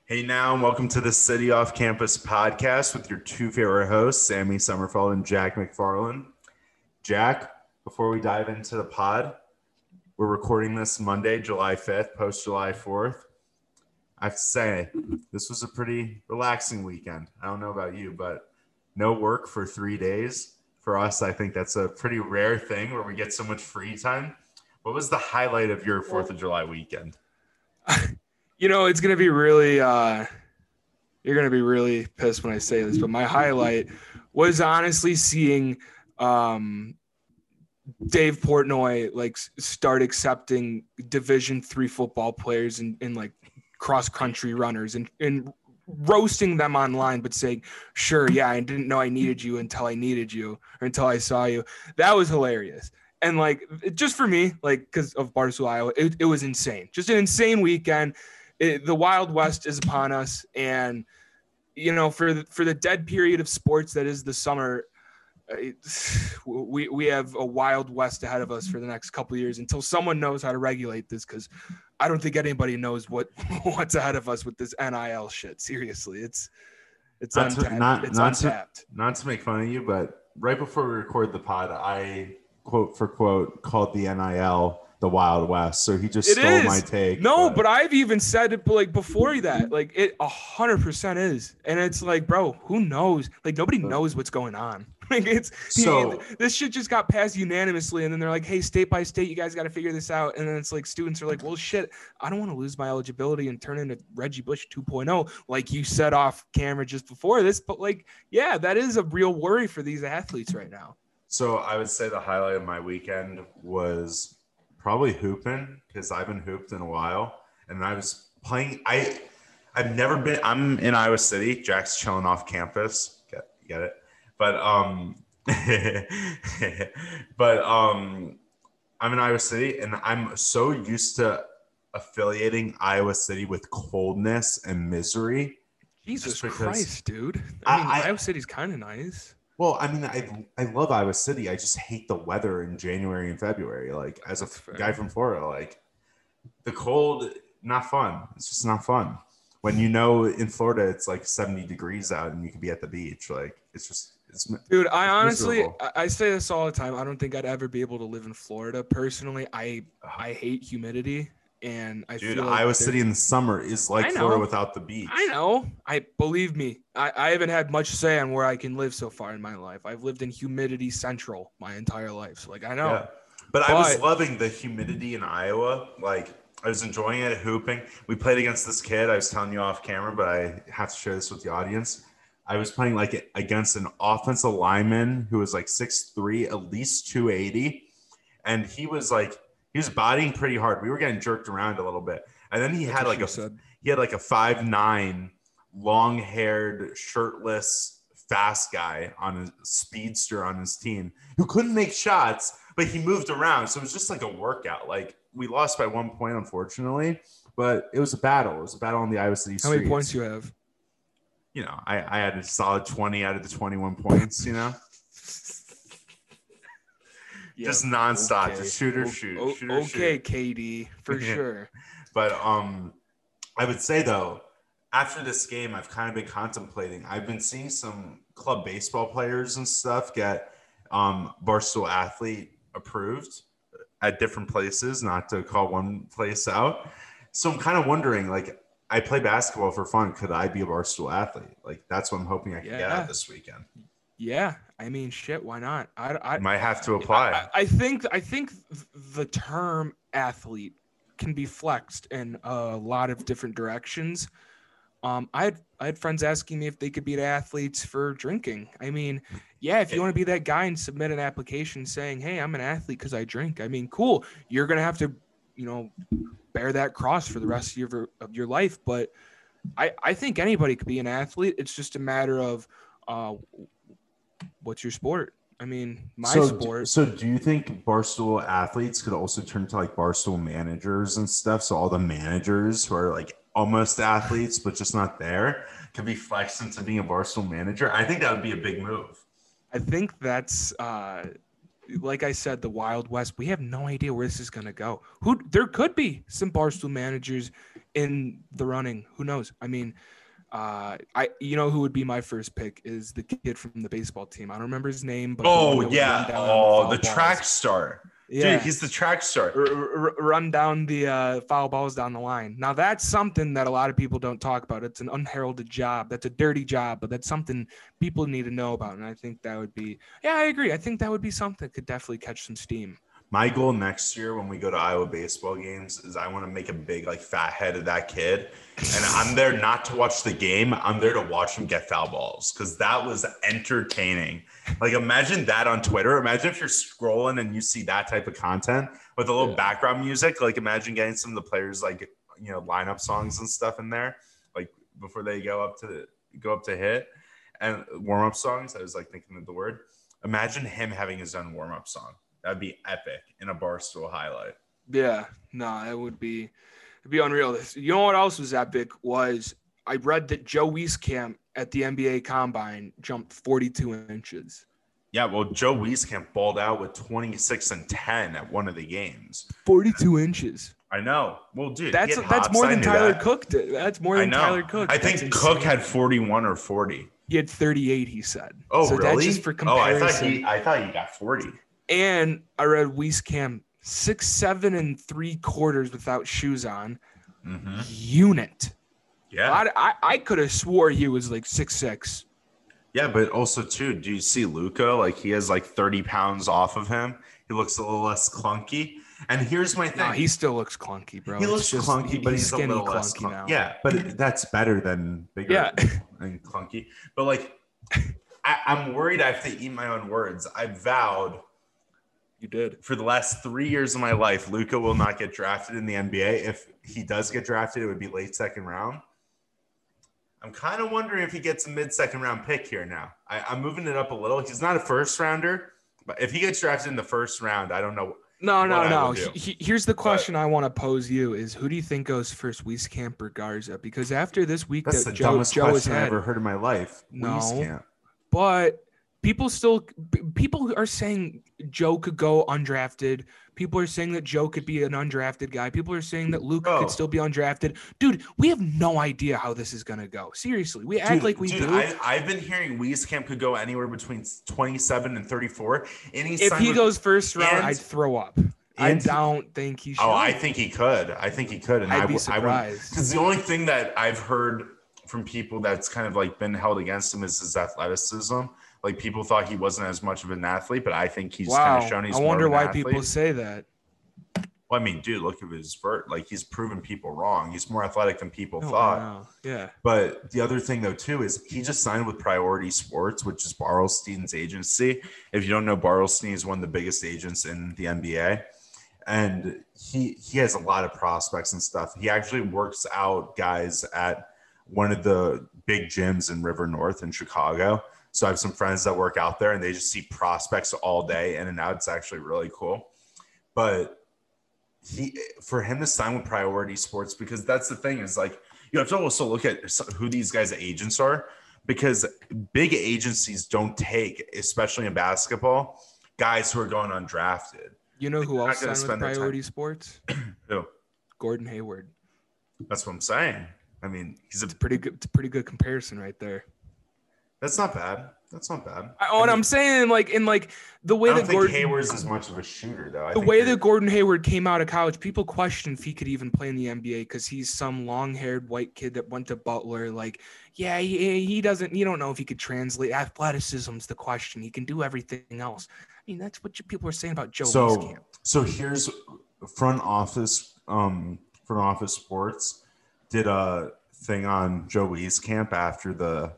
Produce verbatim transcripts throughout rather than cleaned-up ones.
Hey now, and welcome to the City Off Campus podcast with your two favorite hosts, Sammy Summerfeld and Jack McFarland. Jack, before we dive into the pod, we're recording this Monday, July fifth, post July fourth. I have to say, this was a pretty relaxing weekend. I don't know about you, but no work for three days. For us, I think that's a pretty rare thing where we get so much free time. What was the highlight of your fourth of July weekend? You know, it's going to be really, uh, you're going to be really pissed when I say this, but my highlight was honestly seeing um, Dave Portnoy like start accepting Division three football players and, and like cross country runners and, and roasting them online, but saying, sure, yeah, I didn't know I needed you until I needed you or until I saw you. That was hilarious. And like, just for me, like, because of Barstool, Iowa, it, it was insane. Just an insane weekend. It, the Wild West is upon us, and you know, for the, for the dead period of sports that is the summer, it, we we have a Wild West ahead of us for the next couple of years until someone knows how to regulate this. Because I don't think anybody knows what what's ahead of us with this N I L shit. Seriously, it's it's not untapped. To, not, it's not untapped. To, not to make fun of you, but right before we record the pod, I quote for quote called the N I L the Wild West, so he just it stole is. my take. No, but. but I've even said it like before that, like it a hundred percent is, and it's like, bro, who knows? Like nobody knows what's going on. Like it's so he, this shit just got passed unanimously, and then they're like, hey, state by state, you guys got to figure this out, and then it's like students are like, well, shit, I don't want to lose my eligibility and turn into Reggie Bush two point oh, like you said off camera just before this, but like, yeah, that is a real worry for these athletes right now. So I would say the highlight of my weekend was probably hooping, because I haven't hooped in a while, and I was playing. I I've never been. I'm in Iowa City. Jack's chilling off campus. Get get it? But um, but um, I'm in Iowa City, and I'm so used to affiliating Iowa City with coldness and misery. Jesus Christ, dude! I mean, I, I, Iowa City's kind of nice. Well, I mean, I I love Iowa City. I just hate the weather in January and February. Like, as a f- guy from Florida, like the cold, not fun. It's just not fun. When you know in Florida it's like seventy degrees out and you can be at the beach, like it's just it's. Dude, I it's honestly I, I say this all the time. I don't think I'd ever be able to live in Florida personally. I I hate humidity. And I Dude, feel like Iowa City in the summer is like Florida without the beach. I know. I believe me. I, I haven't had much say on where I can live so far in my life. I've lived in humidity central my entire life. So like I know. Yeah. But, but I was loving the humidity in Iowa. Like I was enjoying it, hooping. We played against this kid. I was telling you off camera, but I have to share this with the audience. I was playing like against an offensive lineman who was like six three, at least two eighty, and he was like. He was bodying pretty hard. We were getting jerked around a little bit. And then he That's had like a said. he had like a five nine, long-haired, shirtless, fast guy on a speedster on his team who couldn't make shots, but he moved around. So it was just like a workout. Like we lost by one point, unfortunately, but it was a battle. It was a battle on the Iowa City streets. How many points you have? You know, I, I had a solid twenty out of the twenty-one points, you know? Yeah, just nonstop, okay. just shoot or shoot, o- shoot or okay, shoot. K D, for sure. But um, I would say though, after this game, I've kind of been contemplating. I've been seeing some club baseball players and stuff get um, Barstool Athlete approved at different places, not to call one place out. So I'm kind of wondering, like, I play basketball for fun. Could I be a Barstool Athlete? Like, that's what I'm hoping I can yeah. get out this weekend. Yeah, I mean, shit. Why not? I, I might have to apply. I, I think. I think the term athlete can be flexed in a lot of different directions. Um, I had I had friends asking me if they could be athletes for drinking. I mean, yeah, if you want to be that guy and submit an application saying, "Hey, I'm an athlete because I drink," I mean, cool. You're gonna have to, you know, bear that cross for the rest of your of your life. But I I think anybody could be an athlete. It's just a matter of uh. What's your sport? I mean, my so, sport. So do you think Barstool athletes could also turn to like Barstool managers and stuff? So all the managers who are like almost athletes, but just not there, could be flexed into being a Barstool manager? I think that would be a big move. I think that's uh, like I said, the Wild West. We have no idea where this is going to go. Who there could be some Barstool managers in the running. Who knows? I mean, uh, I you know who would be my first pick is the kid from the baseball team. I don't remember his name, but Oh the one that would run yeah, down oh the the foul track balls. star. Yeah. Dude, he's the track star. R- r- run down the uh, foul balls down the line. Now that's something that a lot of people don't talk about. It's an unheralded job. That's a dirty job, but that's something people need to know about. And I think that would be, yeah, I agree. I think that would be something that could definitely catch some steam. My goal next year when we go to Iowa baseball games is I want to make a big like fat head of that kid. And I'm there not to watch the game. I'm there to watch him get foul balls because that was entertaining. Like imagine that on Twitter. Imagine if you're scrolling and you see that type of content with a little Yeah. background music. Like imagine getting some of the players like, you know, lineup songs and stuff in there, like before they go up to the, go up to hit and warm up songs. I was like thinking of the word. Imagine him having his own warm up song. That'd be epic in a Barstool highlight. Yeah, no, that would be it'd be unreal. You know what else was epic was I read that Joe Wieskamp at the N B A Combine jumped forty-two inches. Yeah, well, Joe Wieskamp balled out with twenty-six and ten at one of the games. forty-two inches. I know. Well, dude, That's he had that's hops. more I than knew Tyler that. Cook did. That's more I than know. Tyler Cook. I That's think Cook insane. had forty-one or forty. He had thirty-eight, he said. Oh, so really? That's just for oh, I comparison. thought he. I thought he got forty. And I read Wieskamp six, seven, and three quarters without shoes on. Mm-hmm. Unit. Yeah. I, I, I could have swore he was like six six. Yeah, but also too, do you see Luka? Like he has like thirty pounds off of him. He looks a little less clunky. And here's my thing. No, he still looks clunky, bro. He It's looks just- clunky, he- but he's, a skinny little less clunky clunky. now. Yeah, but that's better than bigger Yeah. and clunky. But like, I, I'm worried I have to eat my own words. I vowed You did. for the last three years of my life, Luka will not get drafted in the N B A. If he does get drafted, it would be late second round. I'm kind of wondering if he gets a mid-second round pick here now. I, I'm moving it up a little. He's not a first rounder, but if he gets drafted in the first round, I don't know. No, no, what I no. will do. He, he- here's the question I want to pose you: Is who do you think goes first, Wieskamp or Garza? Because after this week That's that the Joe, dumbest Joe has question I had, ever heard in my life. No. Wieskamp. but people still people are saying Joe could go undrafted. People are saying that Joe could be an undrafted guy. People are saying that Luke Bro. could still be undrafted. Dude, we have no idea how this is gonna go. Seriously, we act Dude, like we dude, do. I, I've been hearing Wieskamp could go anywhere between twenty-seven and thirty-four. And he's if signed he with- goes first round, and- I'd throw up. I and- don't think he should. Oh, I think he could. I think he could. And I'd I be would- I would, surprised. because the only thing that I've heard from people that's kind of like been held against him is his athleticism. Like people thought he wasn't as much of an athlete, but I think he's wow. kind of shown he's I more wonder of an why athlete. people say that. Well, I mean, dude, look at his vert. Like he's proven people wrong. He's more athletic than people Oh, thought. wow. Yeah. But the other thing, though, too, is he just signed with Priority Sports, which is Barlstein's agency. If you don't know, Barlstein is one of the biggest agents in the N B A. And he he has a lot of prospects and stuff. He actually works out guys at one of the big gyms in River North in Chicago. So I have some friends that work out there, and they just see prospects all day in and out. It's actually really cool. But he for him to sign with Priority Sports, because that's the thing is like you have to also look at who these guys' agents are, because big agencies don't take, especially in basketball, guys who are going undrafted. You know who They're not else gonna signed with spend their time- Priority Sports? Who? Gordon Hayward. That's what I'm saying. I mean, he's a Pretty good. It's a pretty good comparison right there. that's not bad. That's not bad. I, what I I'm mean, saying, like in like the way I don't that think Gordon, Hayward's as much of a shooter, though. I the think way Hay- that Gordon Hayward came out of college, people questioned if he could even play in the N B A because he's some long-haired white kid that went to Butler. Like, yeah, he, he doesn't. You don't know if he could translate. Athleticism's the question. He can do everything else. I mean, that's what you, people are saying about Joe so Wieskamp. so here's front office um front office sports did a thing on Joe Wieskamp after the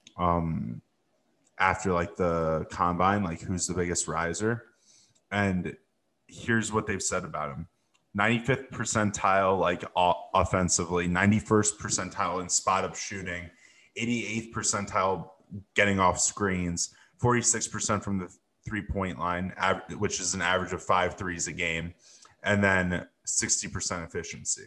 um after like the combine, like who's the biggest riser, and here's what they've said about him: ninety-fifth percentile like o- offensively, ninety-first percentile in spot up shooting, eighty-eighth percentile getting off screens, forty-six percent from the three point line, av- which is an average of five threes a game, and then sixty percent efficiency.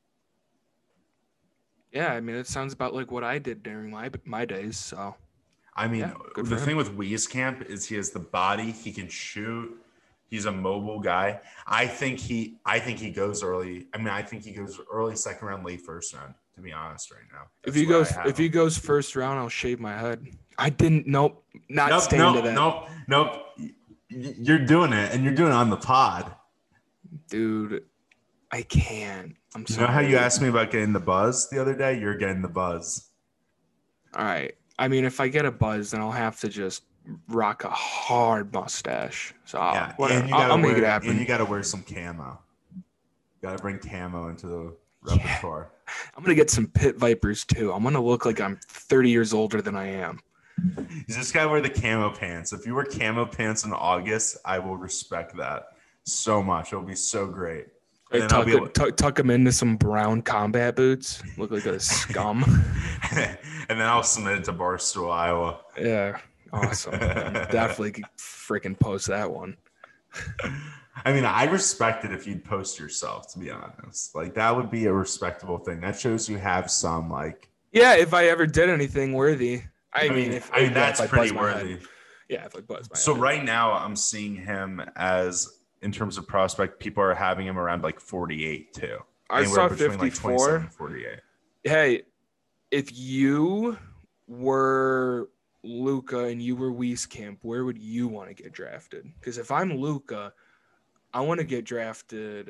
Yeah, I mean, it sounds about like what I did during my my days. So I mean, Yeah, good the for thing with Wieskamp is he has the body, he can shoot, He's a mobile guy. I think he I think he goes early. I mean, I think he goes early second round, late first round, to be honest right now. If That's he where I goes have if him. he goes first round, I'll shave my head. I didn't nope, not Nope, staying to nope, that. nope, nope. Y- You're doing it, and you're doing it on the pod. Dude, I can't. I'm You sorry. know how you asked me about getting the buzz the other day? You're getting the buzz. All right. I mean, if I get a buzz, then I'll have to just rock a hard mustache. So I'll, Yeah, whatever. and you I'll, gotta I'll make wear it happen. and you gotta wear some camo. Gotta bring camo into the Yeah. repertoire. I'm gonna get some pit vipers too. I'm gonna look like I'm thirty years older than I am. You just gotta wear the camo pants. If you wear camo pants in August, I will respect that so much. It'll be so great. And I then I'll tuck, be able, tuck, tuck them into some brown combat boots. Look like a scum. and then I'll submit it to Barstool, Iowa. Yeah, awesome. Definitely could freaking post that one. I mean, I respect it if you'd post yourself, to be honest. Like, that would be a respectable thing. That shows you have some, like, Yeah, if I ever did anything worthy. I, I mean, mean, if I mean if that's I pretty buzz my head. worthy. Yeah, if I buzz my So head. right now, I'm seeing him as, in terms of prospect, people are having him around like forty-eight too. I Anywhere saw between, like, fifty-four. twenty-seven and forty-eight. Hey, if you were Luca and you were Wieskamp, where would you want to get drafted? Because if I'm Luca, I want to get drafted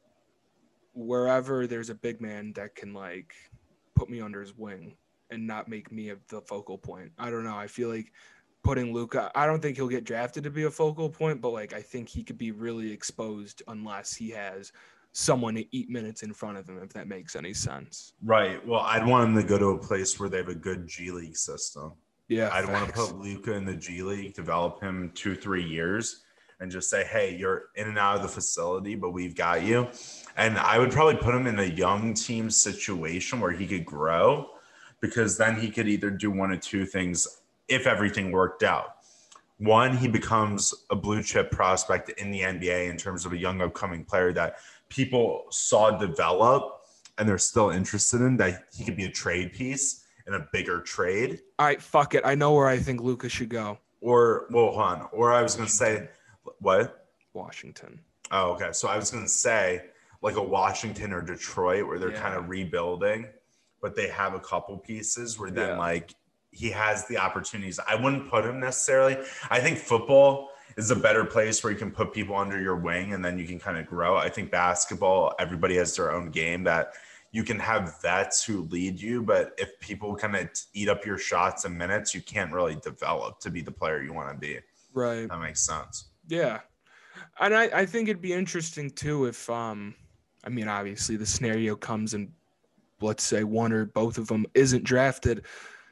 wherever there's a big man that can like put me under his wing and not make me a, the focal point. I don't know. I feel like putting Luca, I don't think he'll get drafted to be a focal point, but like I think he could be really exposed unless he has someone to eat minutes in front of him, if that makes any sense. Right. Well, I'd want him to go to a place where they have a good G League system. Yeah, I'd want to facts. put Luca in the G League, develop him two, three years, and just say, hey, you're in and out of the facility, but we've got you. And I would probably put him in a young team situation where he could grow, because then he could either do one of two things if everything worked out. One, he becomes a blue chip prospect in the N B A in terms of a young upcoming player that people saw develop and they're still interested in, that he could be a trade piece in a bigger trade. All right, fuck it. I know where I think Luca should go. Or, well, hold on. Or I was going to say, what? Washington. Oh, okay. So I was going to say like a Washington or Detroit where they're Yeah. kind of rebuilding, but they have a couple pieces where then Yeah. like he has the opportunities. I wouldn't put him necessarily. I think football is a better place where you can put people under your wing and then you can kind of grow. I think basketball, everybody has their own game that you can have vets who lead you, but if people kind of eat up your shots and minutes, you can't really develop to be the player you want to be. Right. That makes sense. Yeah. And I, I think it'd be interesting too if um I mean obviously the scenario comes and let's say one or both of them isn't drafted.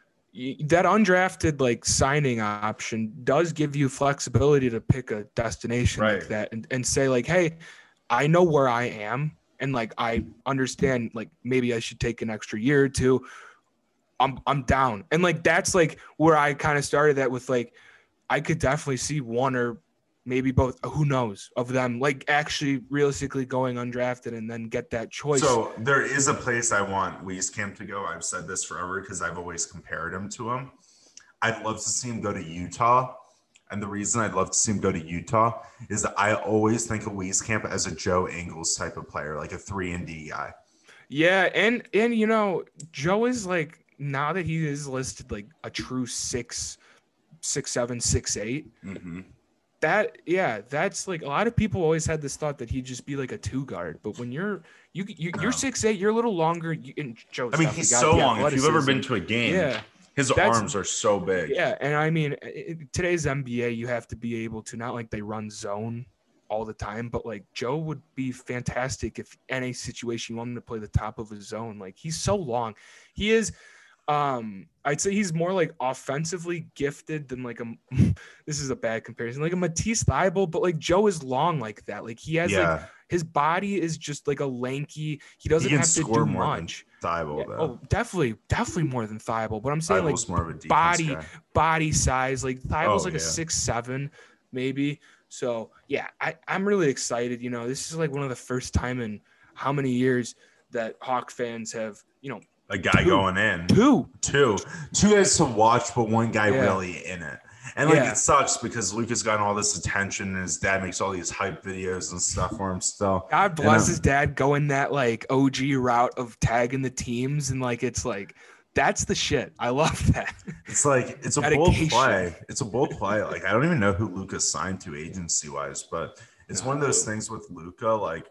Y- That undrafted like signing option does give you flexibility to pick a destination Right. like that and, and say like, hey, I know where I am and like I understand like maybe I should take an extra year or two. I'm I'm down. And like that's like where I kind of started that with like I could definitely see one or maybe both, who knows, of them like actually realistically going undrafted and then get that choice. So there is a place I want Wieskamp to go. I've said this forever because I've always compared him to him. I'd love to see him go to Utah. And the reason I'd love to see him go to Utah is that I always think of Wieskamp as a Joe Ingles type of player, like a three and D guy. Yeah, and and you know, Joe is like now that he is listed like a true six, six, seven, six, eight. Mm-hmm. That yeah, that's like a lot of people always had this thought that he'd just be like a two guard, but when you're you, you you're No. six eight, you're a little longer. You, and Joe's I mean, definitely he's got so the long. If you've ever been athleticism. to a game, Yeah. his That's- arms are so big. Yeah, and I mean, in today's N B A, you have to be able to not like they run zone all the time, but like Joe would be fantastic if in a situation you want him to play the top of his zone. Like he's so long. He is. Um, I'd say he's more like offensively gifted than like a. This is a bad comparison, like a Matisse Thybulle, but like Joe is long like that. Like he has Yeah. like his body is just like a lanky. He doesn't He can have to score do more much. than Thybulle, Yeah, though. oh, definitely, definitely more than Thybulle. But I'm saying like Thybulle's more of a defense body- guy. body size, like Thybulle's Oh, like a yeah. six seven, maybe. So yeah, I, I'm really excited. You know, this is like one of the first time in how many years that Hawk fans have, you know, A guy Two. going in. two. Two. Two guys to watch, but one guy Yeah. really in it. And like Yeah. it sucks because Luka's gotten all this attention and his dad makes all these hype videos and stuff for him still. God bless And, his dad going that like O G route of tagging the teams, and like it's like that's the shit. I love that. It's like it's a bold Dedication. play. It's a bold play. Like I don't even know who Luka signed to agency wise, but it's one of those things with Luka. Like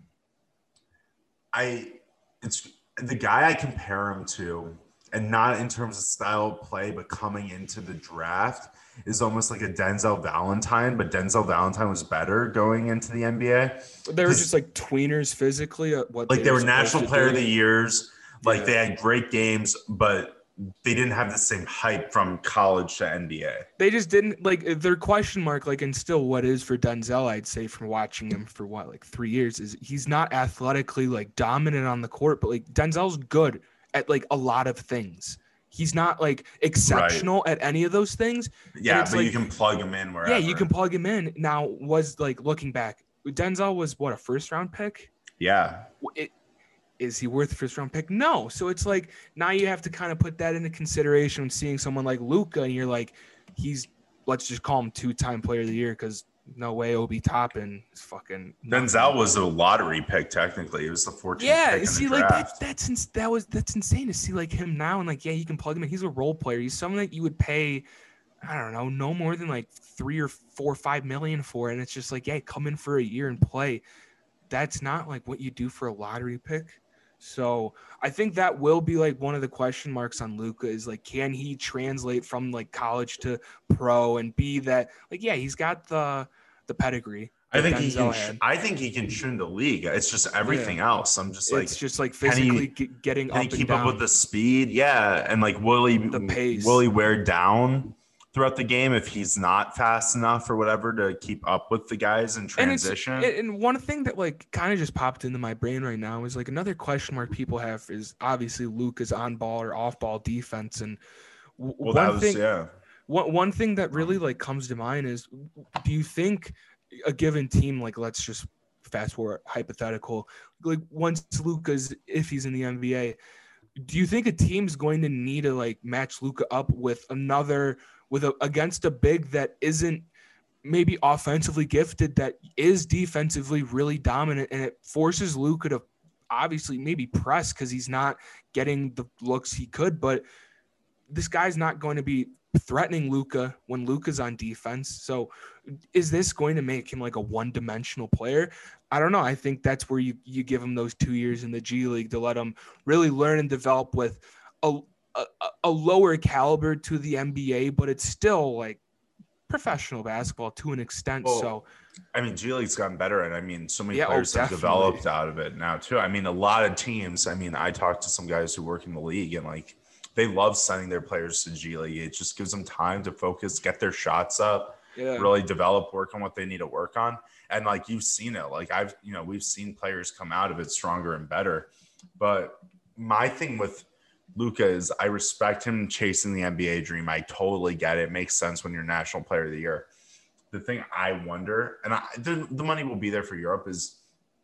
I, it's the guy I compare him to, and not in terms of style of play, but coming into the draft is almost like a Denzel Valentine. But Denzel Valentine was better going into the N B A. They were just like tweeners physically. What Like they were supposed National to Player do. of the Years. Like Yeah. they had great games, but they didn't have the same hype from college to N B A. They just didn't like their question mark, like, and still what is for Denzel, I'd say from watching him for what, like three years, is he's not athletically like dominant on the court, but like Denzel's good at like a lot of things. He's not like exceptional right. at any of those things. Yeah, but like, you can plug him in wherever. Yeah, you can plug him in. Now, was like looking back, Denzel was what, a first round pick? Yeah. It, Is he worth a first round pick? No. So it's like now you have to kind of put that into consideration when seeing someone like Luka, and you're like, he's, let's just call him two time player of the year because no way Obi Toppin is fucking. Denzel nothing. Was a lottery pick technically. It was the fourteenth yeah, pick in see, the like draft. that, that's that was that's insane to see like him now, and like yeah, you can plug him in. He's a role player. He's someone that you would pay, I don't know, no more than like three or four or five million for, and it's just like, yeah, come in for a year and play. That's not like what you do for a lottery pick. So I think that will be like one of the question marks on Luka is like, can he translate from like college to pro and be that like, yeah, he's got the, the pedigree. I think Denzel he can, had. I think he can tune the league. It's just everything yeah. else. I'm just like, it's just like physically he, getting can up he keep and down. up with the speed. Yeah. And like, will he, the pace. will he wear down throughout the game if he's not fast enough or whatever to keep up with the guys in transition? And, and one thing that like kind of just popped into my brain right now is like another question mark people have is obviously Luka's on ball or off ball defense. And w- well, one that was, thing, yeah. One, one thing that really like comes to mind is, do you think a given team, like let's just fast forward hypothetical, like once Luka's, if he's in the N B A, do you think a team's going to need to like match Luka up with another with a, against a big that isn't maybe offensively gifted, that is defensively really dominant, and it forces Luka to obviously maybe press because he's not getting the looks he could, but this guy's not going to be threatening Luka when Luka's on defense. So is this going to make him like a one-dimensional player? I don't know. I think that's where you, you give him those two years in the G League to let him really learn and develop with a A, a lower caliber to the N B A, but it's still like professional basketball to an extent. Well, so, I mean, G League's gotten better, and I mean, so many yeah, players oh, have developed out of it now too. I mean, a lot of teams. I mean, I talked to some guys who work in the league, and like they love sending their players to G League. It just gives them time to focus, get their shots up, yeah. really develop, work on what they need to work on. And like you've seen it, like I've, you know, we've seen players come out of it stronger and better. But my thing with Luka is I respect him chasing the N B A dream. I totally get it. It makes sense when you're National Player of the Year. The thing I wonder, and I, the, the money will be there for Europe, is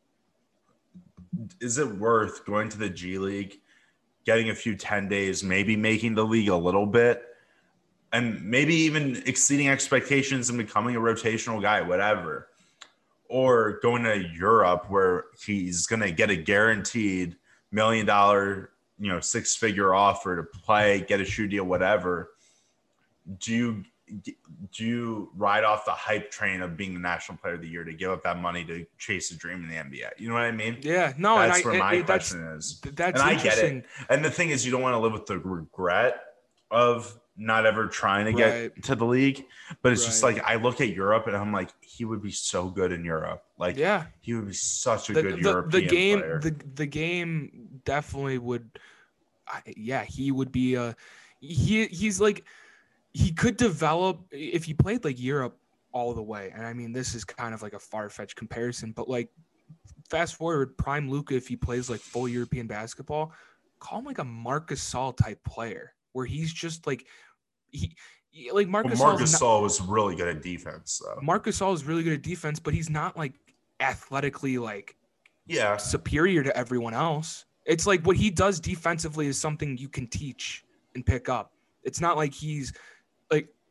is it worth going to the G League, getting a few ten days, maybe making the league a little bit, and maybe even exceeding expectations and becoming a rotational guy, whatever, or going to Europe where he's going to get a guaranteed million dollar, you know, six figure offer to play, get a shoe deal, whatever. Do you, do you ride off the hype train of being the National Player of the Year to give up that money to chase a dream in the N B A? You know what I mean? Yeah, no, that's and I, where my it, question that's, is. That's and I get interesting. it. And the thing is, you don't want to live with the regret of not ever trying to right. get to the league. But it's right. just like I look at Europe and I'm like, he would be so good in Europe. Like, yeah, he would be such a the, good the, European the game, player. The the game definitely would. I, yeah, he would be a. He he's like. He could develop if he played like Europe all the way. And I mean, this is kind of like a far-fetched comparison, but like fast forward prime Luka, if he plays like full European basketball, call him like a Marc Gasol type player where he's just like, he, he like Marc well, Gasol. Marc Gasol was really good at defense though. Marc Gasol is really good at defense, but he's not like athletically like yeah superior to everyone else. It's like what he does defensively is something you can teach and pick up. It's not like he's, like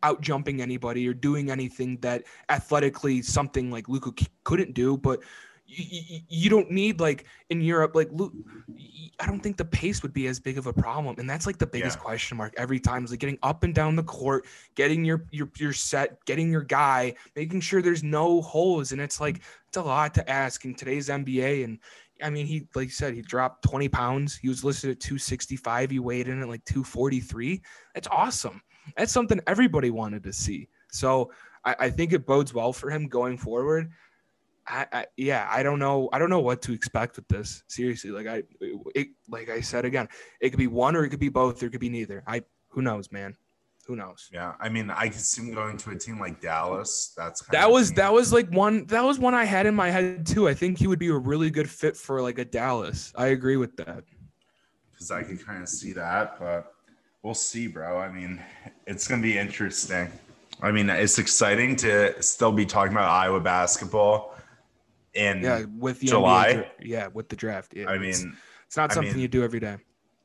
out jumping anybody or doing anything that athletically something like Luka couldn't do, but you, you, you don't need like in Europe, like Luka, I don't think the pace would be as big of a problem. And that's like the biggest Yeah. question mark every time is like getting up and down the court, getting your, your, your set, getting your guy, making sure there's no holes. And it's like, it's a lot to ask in today's N B A. And I mean, he, like you said, he dropped twenty pounds. He was listed at two sixty-five. He weighed in at like two forty-three. That's awesome. That's something everybody wanted to see. So I, I think it bodes well for him going forward. I, I yeah, I don't know. I don't know what to expect with this. Seriously, like I, it, like I said again, it could be one or it could be both. Or it could be neither. I who knows, man. Who knows? Yeah, I mean, I could see him going to a team like Dallas. That's kind That of was team. that was like one that was one I had in my head too. I think he would be a really good fit for like a Dallas. I agree with that. Because I could kind of see that, but we'll see, bro. I mean, it's gonna be interesting. I mean, it's exciting to still be talking about Iowa basketball in Yeah, with the July. N B A, yeah, with the draft. Yeah, I it's, mean, it's not I something mean- you do every day.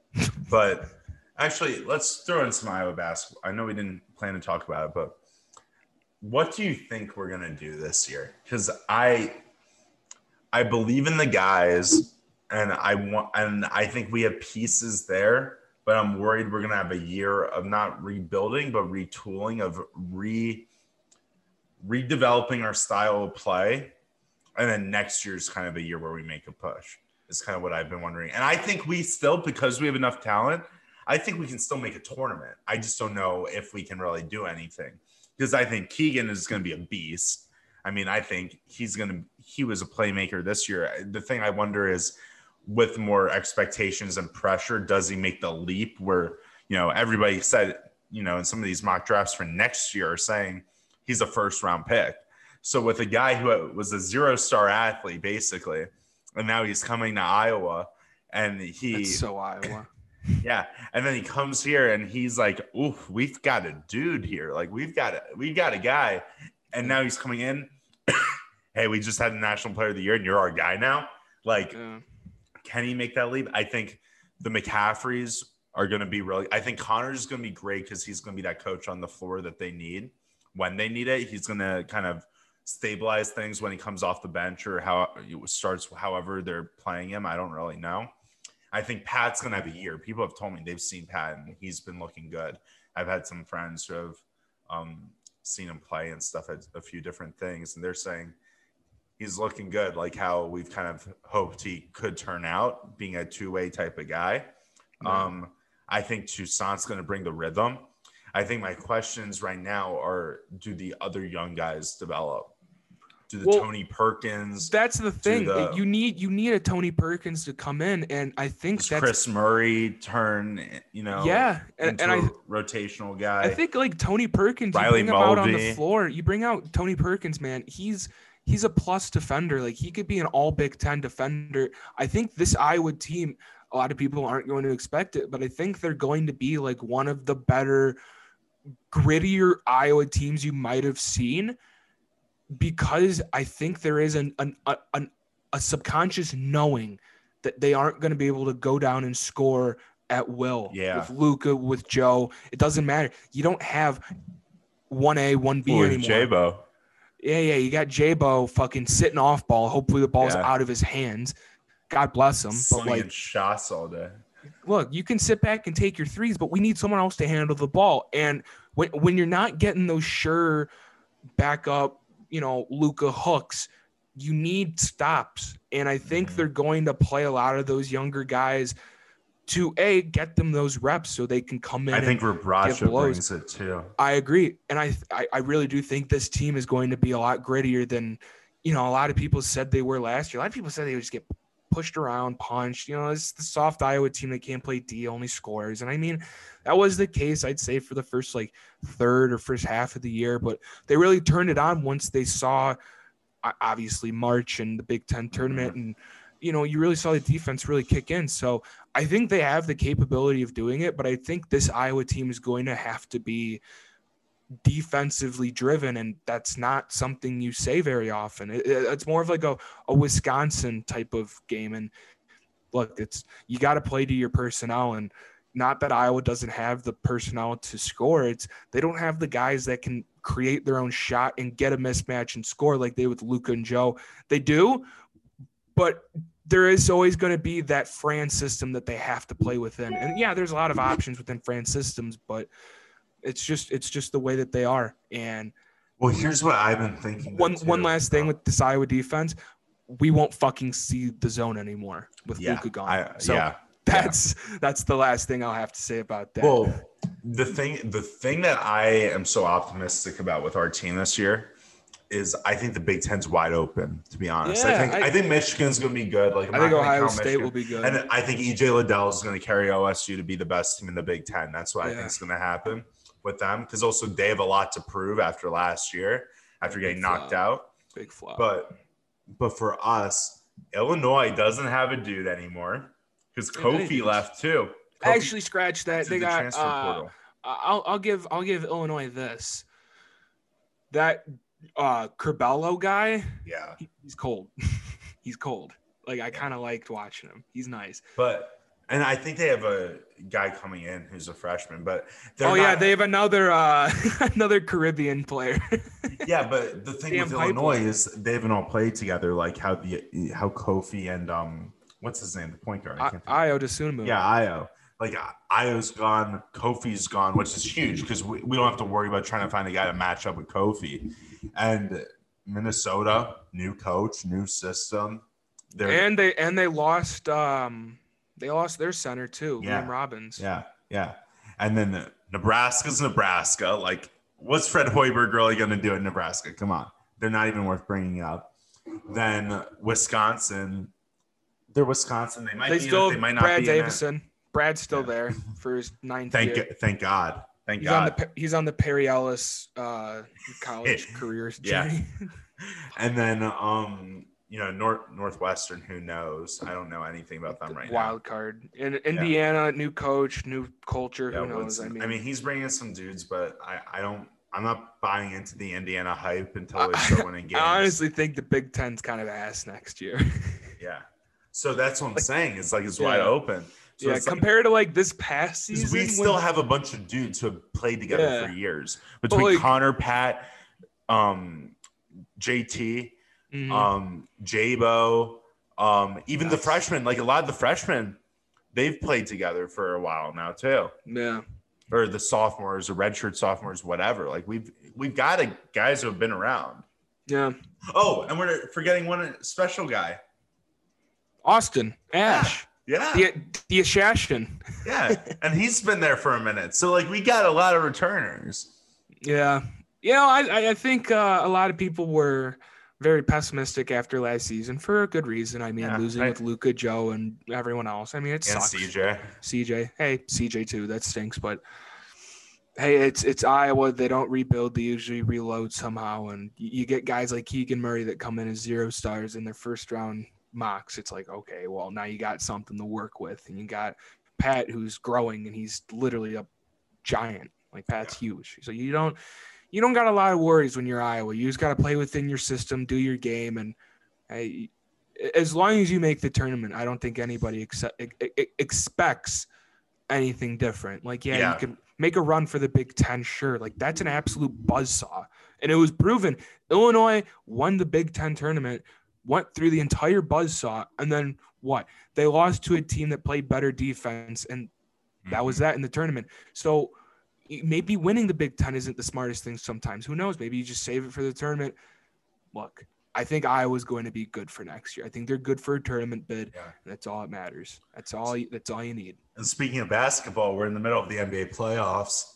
but actually, let's throw in some Iowa basketball. I know we didn't plan to talk about it, but what do you think we're gonna do this year? Because I, I believe in the guys, and I want, and I think we have pieces there. But I'm worried we're gonna have a year of not rebuilding, but retooling, of re, redeveloping our style of play, and then next year's kind of a year where we make a push. Is kind of what I've been wondering, and I think we still, because we have enough talent, I think we can still make a tournament. I just don't know if we can really do anything, because I think Keegan is going to be a beast. I mean, I think he's going to, he was a playmaker this year. The thing I wonder is, with more expectations and pressure, does he make the leap where, you know, everybody said, you know, in some of these mock drafts for next year are saying he's a first round pick. So with a guy who was a zero star athlete, basically, and now he's coming to Iowa and he, That's so Iowa. yeah. And then he comes here and he's like, oof, we've got a dude here. Like we've got a, we got a guy. And now he's coming in. Hey, we just had the National Player of the Year and you're our guy now. Like, Yeah. can he make that leap? I think the McCaffreys are going to be really – I think Connor's going to be great because he's going to be that coach on the floor that they need when they need it. He's going to kind of stabilize things when he comes off the bench or how it starts however they're playing him. I don't really know. I think Pat's going to have a year. People have told me they've seen Pat and he's been looking good. I've had some friends who have um, seen him play and stuff at a few different things, and they're saying – he's looking good, like how we've kind of hoped he could turn out, being a two-way type of guy. Yeah. Um, I think Toussaint's going to bring the rhythm. I think my questions right now are, do the other young guys develop? Do the Well, Tony Perkins? That's the thing. the- you need you need a Tony Perkins to come in, and I think Does that's Chris Murray turn, you know, yeah, and, into and I a rotational guy? I think like Tony Perkins, Riley you bring him out on the Mulvey. floor. You bring out Tony Perkins, man. He's he's a plus defender. Like he could be an all Big Ten defender. I think this Iowa team, a lot of people aren't going to expect it, but I think they're going to be like one of the better, grittier Iowa teams you might have seen, because I think there is an an, an a subconscious knowing that they aren't going to be able to go down and score at will. Yeah. With Luka, with Joe, it doesn't matter. You don't have one A, one B Ooh, anymore. J-Bo. Yeah, yeah. You got J-Bo fucking sitting off ball. Hopefully the ball's Yeah. out of his hands. God bless him. But Slinging like, shots all day. look, you can sit back and take your threes, but we need someone else to handle the ball. And when when you're not getting those sure backup, you know, Luka hooks, you need stops. And I think Mhm. they're going to play a lot of those younger guys to a get them those reps so they can come in. I think and Rabracha give blows. brings it too. I agree. And I, I I really do think this team is going to be a lot grittier than, you know, a lot of people said they were last year. A lot of people said they would just get pushed around, punched. You know, it's the soft Iowa team that can't play D, only scores. And I mean, that was the case, I'd say, for the first like third or first half of the year. But they really turned it on once they saw, uh, obviously, March and the Big Ten tournament. And, you know, you really saw the defense really kick in. So I think they have the capability of doing it. But I think this Iowa team is going to have to be defensively driven, and that's not something you say very often. It, it- it's more of like a, a Wisconsin type of game. And look, it's you got to play to your personnel, and not that Iowa doesn't have the personnel to score. It's they don't have the guys that can create their own shot and get a mismatch and score like they with Luka and Joe. They do, but there is always going to be that Fran system that they have to play within. And yeah, there's a lot of options within Fran systems, but it's just it's just the way that they are. And well, here's what I've been thinking. One one last thing with this Iowa defense, we won't fucking see the zone anymore with yeah, Luka gone. I, so yeah, that's yeah. that's the last thing I'll have to say about that. Well, the thing the thing that I am so optimistic about with our team this year is I think the Big Ten's wide open, to be honest. Yeah, I think I, I think Michigan's going to be good. Like I'm I think Ohio State Michigan. will be good. And I think E J Liddell is going to carry O S U to be the best team in the Big Ten. That's what yeah. I think is going to happen with them, because also they have a lot to prove after last year, after getting Big knocked flop. out. Big flop. But but for us, Illinois doesn't have a dude anymore because Kofi left too. Kofi Actually, scratch that. They the got. Uh, I'll I'll give I'll give Illinois this. That uh Curbelo guy. Yeah, he, he's cold. He's cold. Like I kind of liked watching him. He's nice. But and I think they have a guy coming in who's a freshman. But oh not, yeah, they have another uh another Caribbean player. Yeah, but the thing Damn with Illinois is they haven't all played together. Like how the how Kofi and um what's his name, the point guard. I can't think. Ayo Dosunmu. Yeah, Ayo. Like Ayo's gone, Kofi's gone, which is huge because we, we don't have to worry about trying to find a guy to match up with Kofi. And Minnesota, new coach, new system. They're, and they and they lost um they lost their center too, yeah, Liam Robbins. Yeah, yeah. And then Nebraska's Nebraska. Like, what's Fred Hoiberg really going to do in Nebraska? Come on, they're not even worth bringing up. Then Wisconsin, they're Wisconsin. They might they be still in it, they might not Brad be Davison. In it. Brad's still yeah. there for his ninth thank year. Thank God. Thank he's God. On the, he's on the Perry Ellis uh, college career journey. Yeah. And then, um, you know, North Northwestern, who knows? I don't know anything about them right Wild now. Wild card. In Indiana, yeah. new coach, new culture. Yeah, who knows? I mean, I mean, he's bringing some dudes, but I, I don't. I'm not buying into the Indiana hype until they start winning games. I honestly think the Big Ten's kind of ass next year. Yeah. So that's what I'm like, saying. It's like it's yeah. wide open. So yeah, compared like, to like this past season, we still when, have a bunch of dudes who have played together yeah. for years between like, Connor, Pat, um, J T, mm-hmm. um, Jabo, um, even the freshmen. Like a lot of the freshmen, they've played together for a while now too. Yeah, or the sophomores, or redshirt sophomores, whatever. Like we've we've got a, guys who have been around. Yeah. Oh, and we're forgetting one special guy, Austin Ash. Yeah. Yeah. The, the Ashashin. Yeah. And he's been there for a minute. So, like, we got a lot of returners. Yeah. You know, I, I think uh, a lot of people were very pessimistic after last season for a good reason. I mean, yeah, losing I, with Luka, Joe, and everyone else. I mean, it and sucks. C J. C J. Hey, C J, too. That stinks. But, hey, it's it's Iowa. They don't rebuild. They usually reload somehow. And you get guys like Keegan Murray that come in as zero stars in their first round mocks. It's like, okay, well, now you got something to work with, and you got Pat who's growing, and he's literally a giant. Like Pat's yeah. huge, so you don't you don't got a lot of worries when you're Iowa. You just got to play within your system, do your game, and hey, as long as you make the tournament, I don't think anybody accept, expects anything different. Like, yeah, yeah, you can make a run for the Big Ten, sure. Like that's an absolute buzzsaw, and it was proven. Illinois won the Big Ten tournament. Went through the entire buzzsaw, and then what? They lost to a team that played better defense, and that was that in the tournament. So maybe winning the Big Ten isn't the smartest thing sometimes. Who knows? Maybe you just save it for the tournament. Look, I think Iowa's going to be good for next year. I think they're good for a tournament bid, yeah. and that's all that matters. That's all. That's all you need. And speaking of basketball, we're in the middle of the N B A playoffs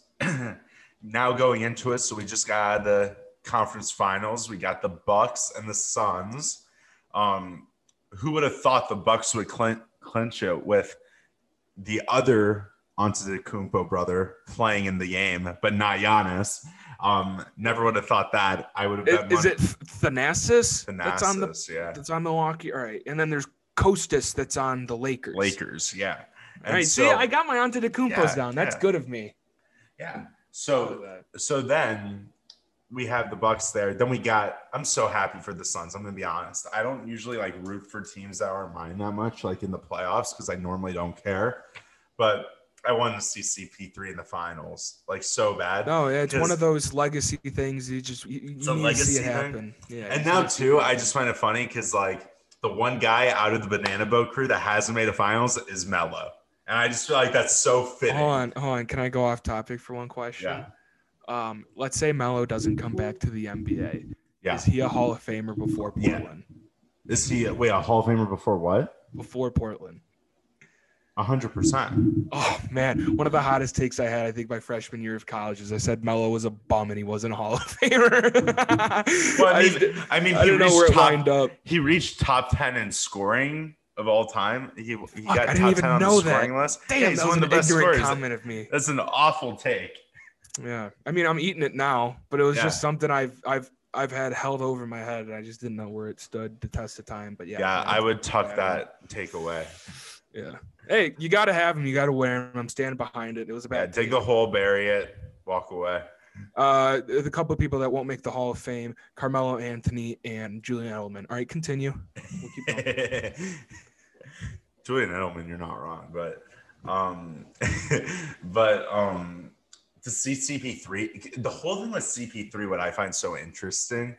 now going into it. So we just got the conference finals. We got the Bucks and the Suns. Um, who would have thought the Bucks would clinch, clinch it with the other Antetokounmpo brother playing in the game, but not Giannis? Um, never would have thought that. I would have. Bet is, is it Thanasis? Thanasis, that's on the, yeah. That's on Milwaukee. All right, and then there's Kostas that's on the Lakers. Lakers, yeah. And All right, so, see, I got my Antetokounmpos yeah, down. That's yeah. good of me. Yeah. So, so then. We have the Bucks there. Then we got. I'm so happy for the Suns. I'm gonna be honest. I don't usually like root for teams that are mine that much, like in the playoffs, because I normally don't care. But I wanted to see C P three in the finals, like so bad. No, yeah, it's one of those legacy things. You just you, you it's a need to see it legacy happen. thing. Yeah, And now too, I just find it funny because like the one guy out of the Banana Boat crew that hasn't made a finals is Melo, and I just feel like that's so fitting. Hold on, hold on. Can I go off topic for one question? Yeah. Um, let's say Melo doesn't come back to the N B A. Yeah. Is he a Hall of Famer before Portland? Yeah. Is he wait a Hall of Famer before what? Before Portland. A hundred percent. Oh man, one of the hottest takes I had, I think, my freshman year of college is I said Melo was a bum and he wasn't a Hall of Famer. Well, I mean, I, I mean, I he don't know reached where it top, lined up. He reached top ten in scoring of all time. He, he Fuck, got I top didn't even ten on know the scoring that. list. Damn, yeah, he's that was one an of the best ignorant scorers. comment of me. That's an awful take. Yeah, I mean, I'm eating it now, but it was Yeah. just something I've I've I've had held over my head, and I just didn't know where it stood the test of time. But yeah, Yeah, man, I would tuck yeah. that take away. Yeah. Hey, you got to have him. You got to wear him. I'm standing behind it. It was a Yeah, bad. dig the hole, bury it, walk away. Uh, the couple of people that won't make the Hall of Fame: Carmelo Anthony and Julian Edelman. All right, continue. We'll keep going. Julian Edelman, you're not wrong, but um, but um, to see C P three, the whole thing with C P three, what I find so interesting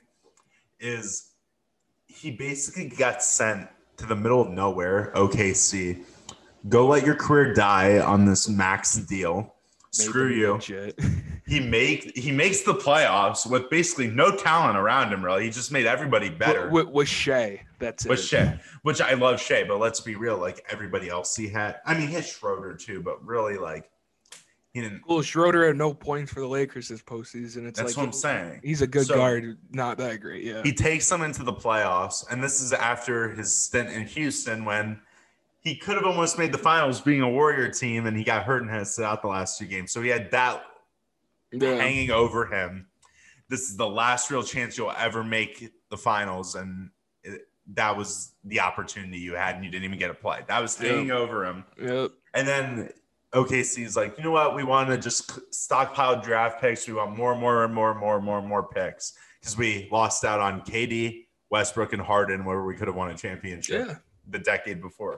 is he basically got sent to the middle of nowhere, O K C. Go let your career die on this max deal. Screw you. Legit. He make he makes the playoffs with basically no talent around him. Really, he just made everybody better. With, with Shea, that's With it. Shea, which I love Shea, but let's be real. Like everybody else, he had. I mean, he had Schroeder too, but really, like he didn't. Well, Schroeder had no points for the Lakers this postseason. It's That's like what I'm saying. He's a good So, guard, not that great. Yeah. He takes them into the playoffs, and this is after his stint in Houston when he could have almost made the finals being a Warrior team, and he got hurt and had to sit out the last two games. So he had that Yeah. hanging over him. This is the last real chance you'll ever make the finals, and it, that was the opportunity you had, and you didn't even get a play. That was hanging Yep. over him. Yep. And then O K C is like, you know what? We want to just stockpile draft picks. We want more, more, and more, and more, and more, and more picks because we lost out on K D, Westbrook, and Harden, where we could have won a championship Yeah. the decade before.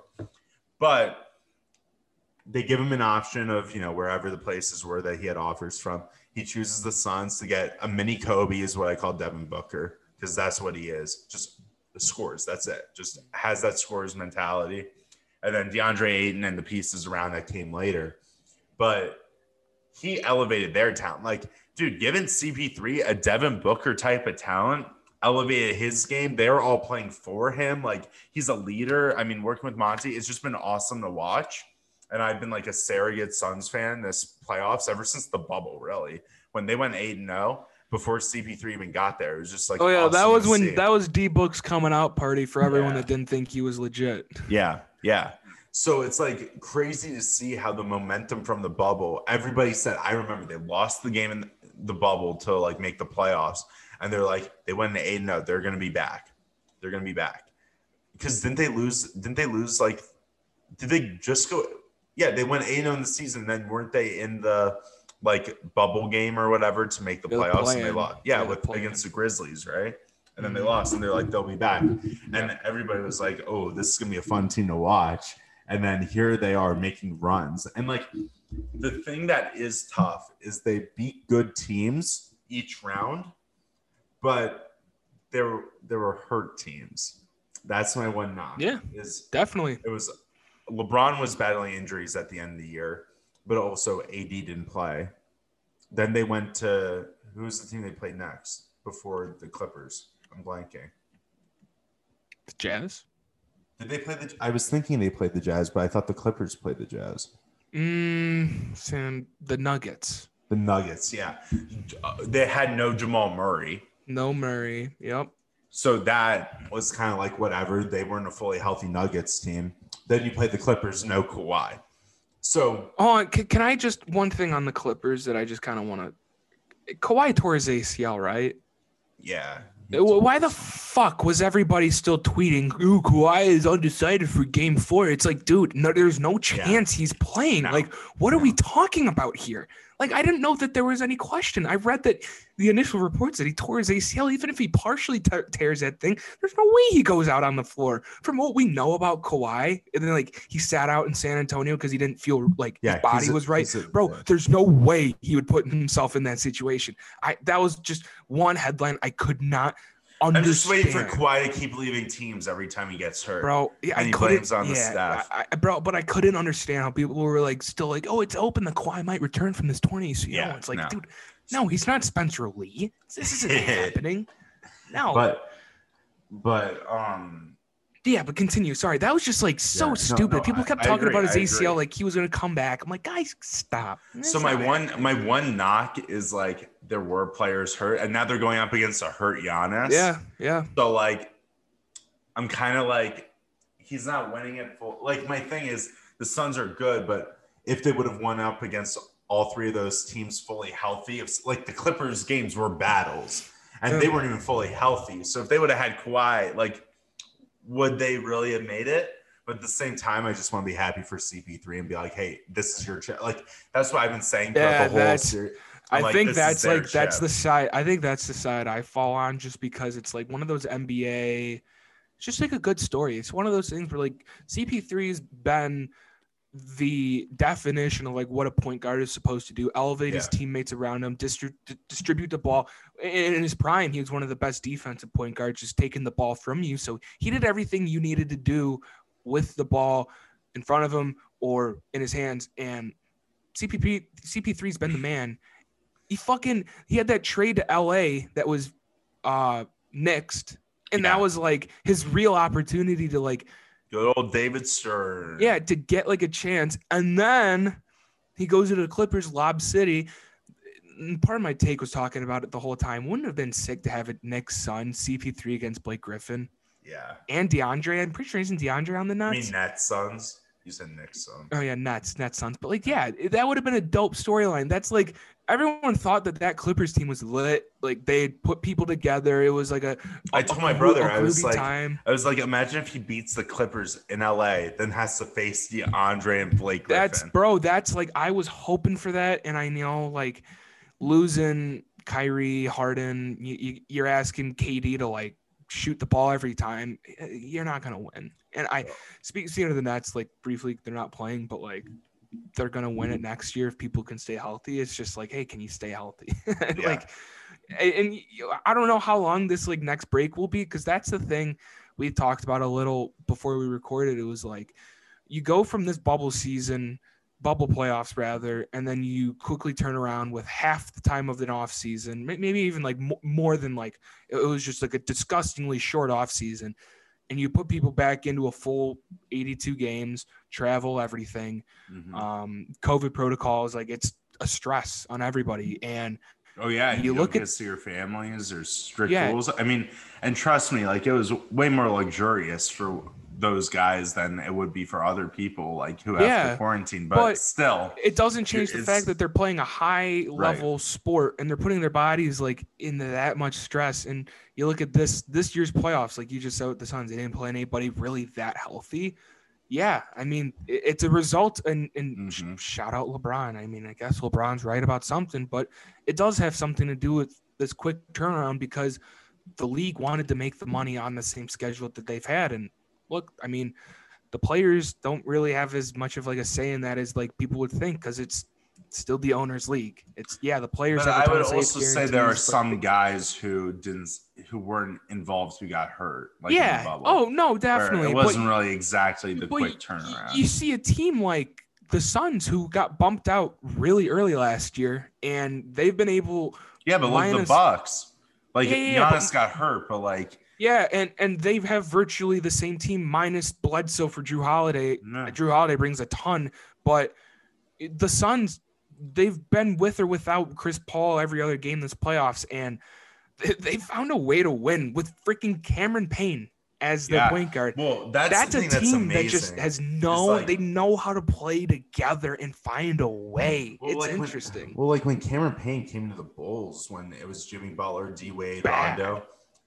But they give him an option of, you know, wherever the places were that he had offers from. He chooses the Suns to get a mini Kobe, is what I call Devin Booker, because that's what he is. Just the scores. That's it. Just has that scores mentality. And then DeAndre Ayton and the pieces around that came later. But he elevated their talent. Like, dude, given C P three a Devin Booker type of talent, elevated his game. They're all playing for him. Like, he's a leader. I mean, working with Monty, it's just been awesome to watch. And I've been like a surrogate Suns fan this playoffs ever since the bubble, really. When they went eight and oh before C P three even got there, it was just like, Oh yeah, that awesome was to when see. that was D Book's coming out party for everyone Yeah. that didn't think he was legit. Yeah, yeah. So it's like crazy to see how the momentum from the bubble, everybody said, I remember they lost the game in the bubble to like make the playoffs. And they're like, they went to eight and oh, they're going to be back. They're going to be back. Because didn't they lose? Didn't they lose like, did they just go? Yeah, they went eight and oh in the season. Then weren't they in the like bubble game or whatever to make the They're playoffs? playing. And they lost. Yeah, They're with playing. against the Grizzlies, right? And then they lost, and they're like, they'll be back. And everybody was like, oh, this is going to be a fun team to watch. And then here they are making runs. And like the thing that is tough is they beat good teams each round, but there, there were hurt teams. That's my one knock. Yeah. Is Definitely. it was LeBron was battling injuries at the end of the year, but also A D didn't play. Then they went to who was the team they played next before the Clippers? I'm blanking. The Jazz? Did they play the? I was thinking they played the Jazz, but I thought the Clippers played the Jazz. Mm, Sam, the Nuggets. The Nuggets, yeah. Uh, They had no Jamal Murray. No Murray. Yep. So that was kind of like whatever. They weren't a fully healthy Nuggets team. Then you played the Clippers, no Kawhi. So Oh, can, can I just one thing on the Clippers that I just kind of want to. Kawhi tore his A C L, right? yeah. Why the fuck was everybody still tweeting, ooh, Kawhi is undecided for game four? It's like, dude, no, there's no chance he's playing. No. Like, what are we talking about here? Like, I didn't know that there was any question. I read that the initial reports that he tore his A C L. Even if he partially t- tears that thing, there's no way he goes out on the floor. From what we know about Kawhi, and then like he sat out in San Antonio because he didn't feel like Yeah, his body he's a- was right. he's a- Bro, yeah. there's no way he would put himself in that situation. I that was just one headline I could not understand. I'm just waiting for Kawhi to keep leaving teams every time he gets hurt. Bro, yeah, and I he couldn't. blames on the yeah, staff. I, I, bro, but I couldn't understand how people were like still like, oh, it's open. The Kawhi might return from this torn A C L. Yeah, It's like, no. dude, no, he's not Spencer Lee. This isn't happening. No, But, but, um, yeah, but continue. Sorry, that was just like so Yeah, no, stupid. no, People I- kept I talking agree, about his I A C L agree. like he was gonna come back. I'm like, guys, stop. so It's my not one, happening. my one knock is like there were players hurt, and now they're going up against a hurt Giannis. yeah, yeah, So like, I'm kind of like, he's not winning it full. Like my thing is, the Suns are good, but if they would have won up against all three of those teams fully healthy, if like the Clippers games were battles, and Yeah. they weren't even fully healthy. So if they would have had Kawhi, like, would they really have made it? But at the same time, I just want to be happy for C P three and be like, hey, this is your chip. Like that's what I've been saying throughout Yeah, the whole that's- series. I I'm like, think this is that's their like that's chip. the side. I think that's the side I fall on, just because it's like one of those N B A. It's just like a good story. It's one of those things where like C P three's been the definition of like what a point guard is supposed to do: elevate his Yeah. teammates around him, distri- d- distribute the ball. In in his prime, he was one of the best defensive point guards, just taking the ball from you. So he did everything you needed to do with the ball in front of him or in his hands. And C P P C P three's been the man. He fucking he had that trade to L A that was uh nixed, and Yeah. that was like his real opportunity to like Good old David Stern. yeah to get like a chance. And then he goes to the Clippers, Lob City. And part of my take was talking about it the whole time. Wouldn't it have been sick to have it Nick's son C P three against Blake Griffin Yeah. and DeAndre? I'm pretty sure isn't DeAndre on the I Nuts. mean, Nets Suns. You said Knicks Suns. Oh yeah, Nets, Nets Suns. But like, yeah, that would have been a dope storyline. That's like everyone thought that that Clippers team was lit. Like they had put people together. It was like a. I a- told a my gro- brother, a I was groovy like- time. I was like, imagine if he beats the Clippers in L A, then has to face DeAndre and Blake Griffin. That's bro. That's like I was hoping for that, and I know like losing Kyrie, Harden. You, you, you're asking K D to like shoot the ball every time. You're not gonna win. And I speak speaking of the Nets, like briefly, they're not playing, but like they're gonna win it next year if people can stay healthy. It's just like, hey, can you stay healthy? Yeah. Like, and, and you- I don't know how long this like next break will be, because that's the thing we talked about a little before we recorded. It was like you go from this bubble season, bubble playoffs rather, and then you quickly turn around with half the time of an off season, may- maybe even like mo- more than like it was just like a disgustingly short off season. And you put people back into a full eighty-two games, travel, everything. Mhm. Um, COVID protocols, like it's a stress on everybody. And Oh yeah, You you, look look at- at see your families. There's strict Yeah. rules. I mean, and trust me, like it was way more luxurious for those guys than it would be for other people, like who have Yeah, to quarantine. But, but still, it doesn't change the It's- fact that they're playing a high level sport and they're putting their bodies like into that much stress. And you look at this this year's playoffs, like you just said with the Suns, they didn't play anybody really that healthy. Yeah, I mean it- it's a result, and, and sh- Mhm. shout out LeBron. I mean, I guess LeBron's right about something, but it does have something to do with this quick turnaround because the league wanted to make the money on the same schedule that they've had. And look, I mean, the players don't really have as much of like a say in that as like people would think, because it's still the owner's league. It's yeah, the players. but have a I ton would of say, it's also say there are guarantees, but- some guys who didn't, who weren't involved, who got hurt. Like in the yeah. bubble, Oh no, where definitely. It But- wasn't really exactly the but quick y- turnaround. You see a team like the Suns who got bumped out really early last year, and they've been able. yeah, but look at the minus- Bucks. Like Yeah, yeah, yeah, Giannis got hurt, but like Yeah, and and they have virtually the same team minus Bledsoe for Drew Holiday. no. Drew Holiday brings a ton, but the Suns, they've been with or without Chris Paul every other game this playoffs, and they, they found a way to win with freaking Cameron Payne as their Yeah. point guard. Well, that's, That's the a thing that's team amazing. that just has no, like- they know how to play together and find a way. Well, it's like when- interesting. well, like when Cameron Payne came to the Bulls, when it was Jimmy Butler, D Wade, Bad. Rondo,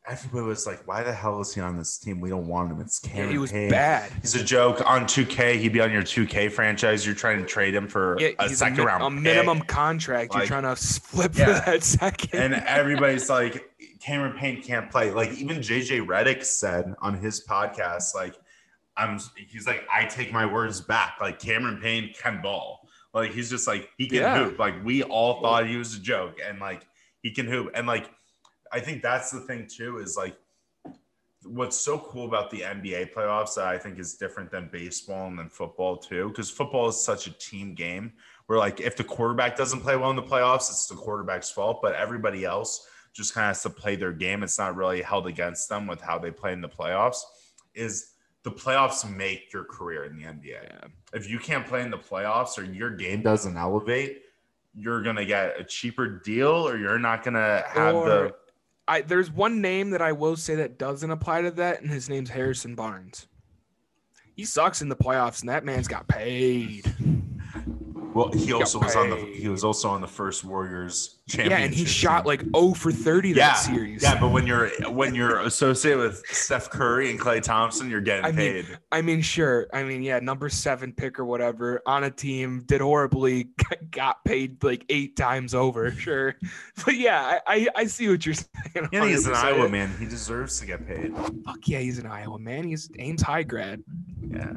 everybody was like, why the hell is he on this team? We don't want him. It's Cameron Yeah, he was Payne. bad. He's a joke. On two K, he'd be on your two K franchise. You're trying to trade him for Yeah, a he's second a, mi- round a pick. minimum contract. Like, You're trying to flip yeah. for that second. And everybody's like, Cameron Payne can't play. Like, even J J Redick said on his podcast, like, I'm he's like, I take my words back. Like, Cameron Payne can ball. Like, he's just like, he can Yeah. hoop. Like, we all thought he was a joke. And like, he can hoop. And like, I think that's the thing too, is like, what's so cool about the N B A playoffs that I think is different than baseball and then football too, because football is such a team game where like if the quarterback doesn't play well in the playoffs, it's the quarterback's fault, but everybody else just kind of has to play their game. It's not really held against them with how they play in the playoffs. Is the playoffs make your career in the N B A. Yeah. If you can't play in the playoffs or your game doesn't elevate, you're going to get a cheaper deal or you're not going to have Or- the – I there's one name that I will say that doesn't apply to that, and his name's Harrison Barnes. He sucks in the playoffs, and that man's got paid. Well, he also was on the paid. he was also on the first Warriors championship. Yeah, and he team. shot like oh for thirty yeah, that series. Yeah, but when you're when you're associated with Steph Curry and Klay Thompson, you're getting I mean, paid. I mean, sure. I mean, yeah, number seven pick or whatever on a team did horribly, got paid like eight times over. Sure, but yeah, I I, I see what you're saying. Yeah, he's an one hundred percent. Iowa man. He deserves to get paid. Fuck yeah, he's an Iowa man. He's Ames high grad. Yeah.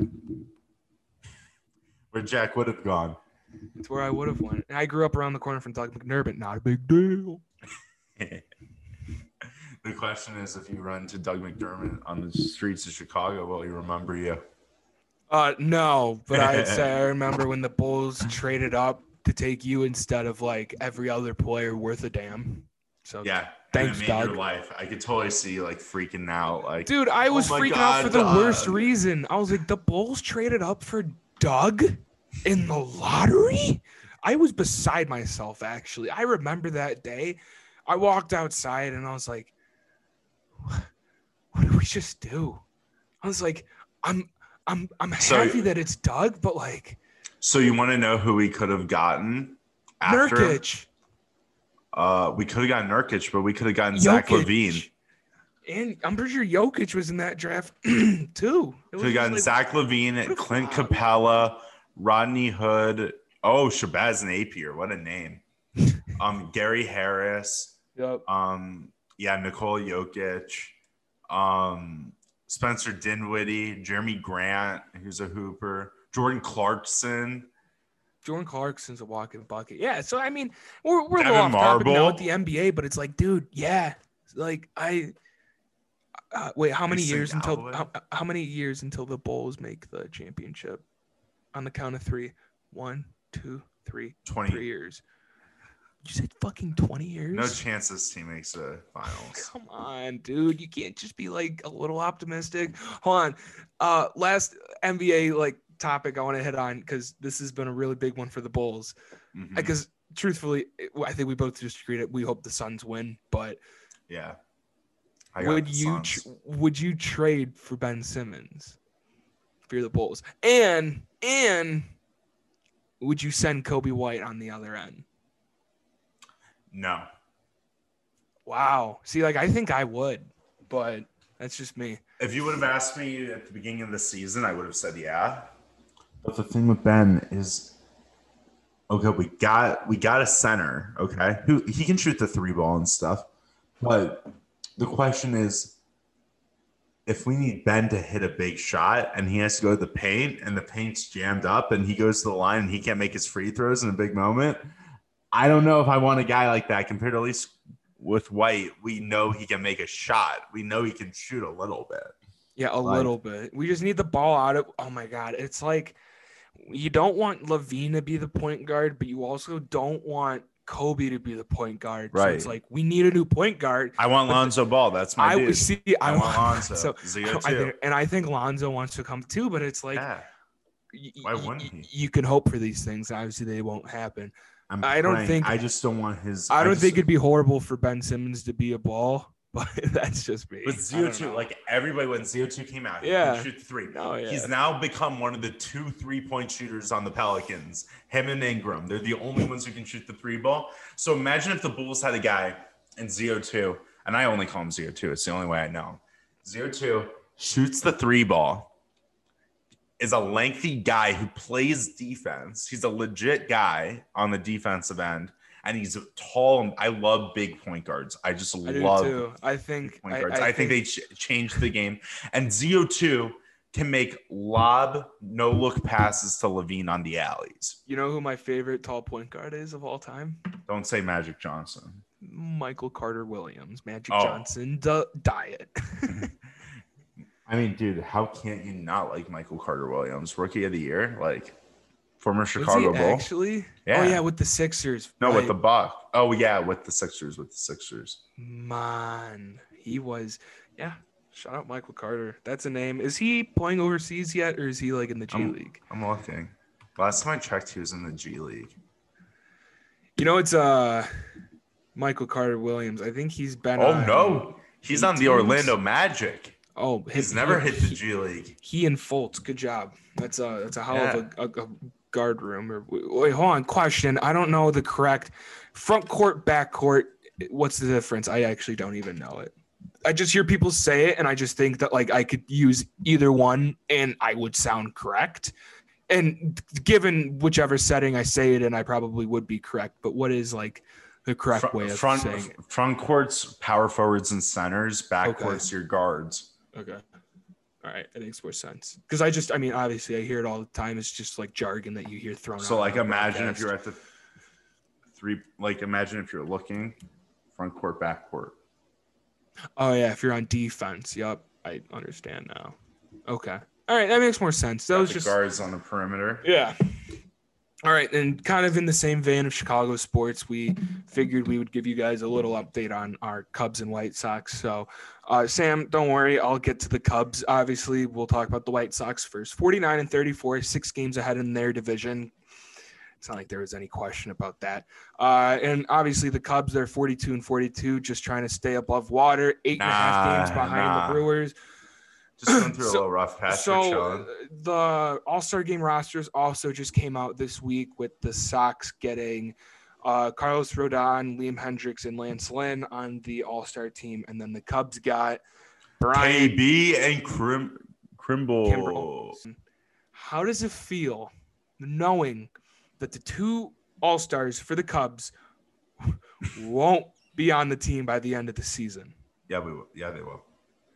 Where Jack would have gone. It's where I would have went. And I grew up around the corner from Doug McNurbit. Not a big deal. The question is, if you run to Doug McDermott on the streets of Chicago, will he remember you? Uh, no, but I'd say I remember when the Bulls traded up to take you instead of like every other player worth a damn. So Yeah. Thanks, and it made Doug. your life. I could totally see you like freaking out. Like, dude, I was oh my freaking God, out for the Doug. worst reason. I was like, the Bulls traded up for Doug in the lottery? I was beside myself, actually. I remember that day. I walked outside and I was like, what did we just do? I was like, I'm I'm I'm So- happy that it's Doug, but like So you want to know who we could have gotten after him? Nurkic. Uh, we could have gotten Nurkic, but we could have gotten Zach Jokic. Levine. And I'm pretty sure Jokic was in that draft too. It Could was have gotten like- Zach Levine, what a Clint flop. Capella, Rodney Hood. Oh, Shabazz Napier. What a name. Um, Gary Harris. Yep. Um, yeah, Nikola Jokic. Um, Spencer Dinwiddie, Jeremy Grant, who's a hooper. Jordan Clarkson. Jordan Clarkson's a walking bucket. Yeah, so I mean, we're we're a little Devin off topic now Marble. with the N B A, but it's like, dude, yeah, like I. Uh, wait, how many Mason years until Galloway? how, how many years until the Bulls make the championship? On the count of three, one, two, three, twenty. three years. You said fucking twenty years. No chance this team makes the finals. Come on, dude. You can't just be like a little optimistic. Hold on. Uh, last N B A like topic I want to hit on because this has been a really big one for the Bulls. Mhm. Because truthfully, I think we both just agreed that we hope the Suns win. But Yeah. I got would the you Suns. tr- would you trade for Ben Simmons if you're the Bulls? And and would you send Kobe White on the other end? No. Wow. See, like I think I would, but that's just me. If you would have asked me at the beginning of the season, I would have said yeah. But the thing with Ben is, okay, we got we got a center, okay, who he can shoot the three ball and stuff. But the question is, if we need Ben to hit a big shot and he has to go to the paint and the paint's jammed up and he goes to the line and he can't make his free throws in a big moment, I don't know if I want a guy like that compared to at least with White. We know he can make a shot. We know he can shoot a little bit. Yeah, a Like- little bit. We just need the ball out of. Oh my God, it's like you don't want Levine to be the point guard, but you also don't want Kobe to be the point guard. So it's Right. like we need a new point guard. I want But Lonzo Ball. That's my I dude. would see. I, I want Lonzo. So Zio I too. think, and I think Lonzo wants to come too, but it's like yeah. y- Why y- wouldn't y- he? You can hope for these things. Obviously, they won't happen. I'm I don't praying. think- I just don't want his. I don't just- think it'd be horrible for Ben Simmons to be a ball, but that's just me. But I Zio don't two, know. like everybody when Zio two came out, he Yeah. could shoot the three. Oh, yeah. He's now become one of the two three point shooters on the Pelicans. Him and Ingram, they're the only ones who can shoot the three ball. So imagine if the Bulls had a guy in Zio two and I only call him Zero Two. It's the only way I know him. Zero Two shoots the three ball, is a lengthy guy who plays defense. He's a legit guy on the defensive end, and he's tall. I love big point guards. I just I love do too. I think point I, guards. I, I, think, think they ch- changed the game. And Zero Two can make lob, no look passes to Levine on the alleys. You know who my favorite tall point guard is of all time? Don't say Magic Johnson. Michael Carter Williams, Magic Oh. Johnson, d- diet. I mean, dude, how can't you not like Michael Carter Williams, Rookie of the Year, like former Chicago Was he Bull? Actually, Yeah. Oh yeah, with the Sixers. No, right. with the Buck. Oh yeah, with the Sixers, with the Sixers. Man, he was. Yeah, shout out Michael Carter. That's a name. Is he playing overseas yet, or is he like in the G I'm, League? I'm looking. Last time I checked, he was in the G League. You know, it's uh Michael Carter Williams. I think he's been. Oh on no, he's on the teams. Orlando Magic. Oh, He's him- never him- hit the G League. He and Fultz, good job. That's a that's a hell Yeah. of a, a, a guard room. Or wait, hold on. Question. I don't know the correct front court, back court. What's the difference? I actually don't even know it. I just hear people say it, and I just think that like I could use either one, and I would sound correct. And given whichever setting I say it in, I probably would be correct. But what is like the correct Front, way of front, saying it? front courts, power forwards and centers. Back Okay. courts, your guards. Okay. All right. That makes more sense. Because I just, I mean, obviously I hear it all the time. It's just like jargon that you hear thrown out. So like, on a imagine if broadcast. you're at the three. Like, imagine if you're looking front court, back court. Oh, yeah. If you're on defense. Yep. I understand now. Okay. All right. That makes more sense. That Got was the just. guards on the perimeter. Yeah. All right. And kind of in the same vein of Chicago sports, we figured we would give you guys a little update on our Cubs and White Sox. So, uh, Sam, don't worry. I'll get to the Cubs. Obviously, we'll talk about the White Sox first. forty-nine and thirty-four, six games ahead in their division. It's not like there was any question about that. Uh, and obviously, the Cubs, they're forty-two and forty-two, just trying to stay above water, eight and a half Nah, games behind nah. the Brewers. Just going through a So- little rough patch. So for uh, Sean. the All-Star game rosters also just came out this week with the Sox getting uh, Carlos Rodon, Liam Hendricks, and Lance Lynn on the All-Star team. And then the Cubs got Brian K B and Crim Crimble. Kimbrel. How does it feel knowing that the two All-Stars for the Cubs won't be on the team by the end of the season? Yeah, we will. Yeah, they will.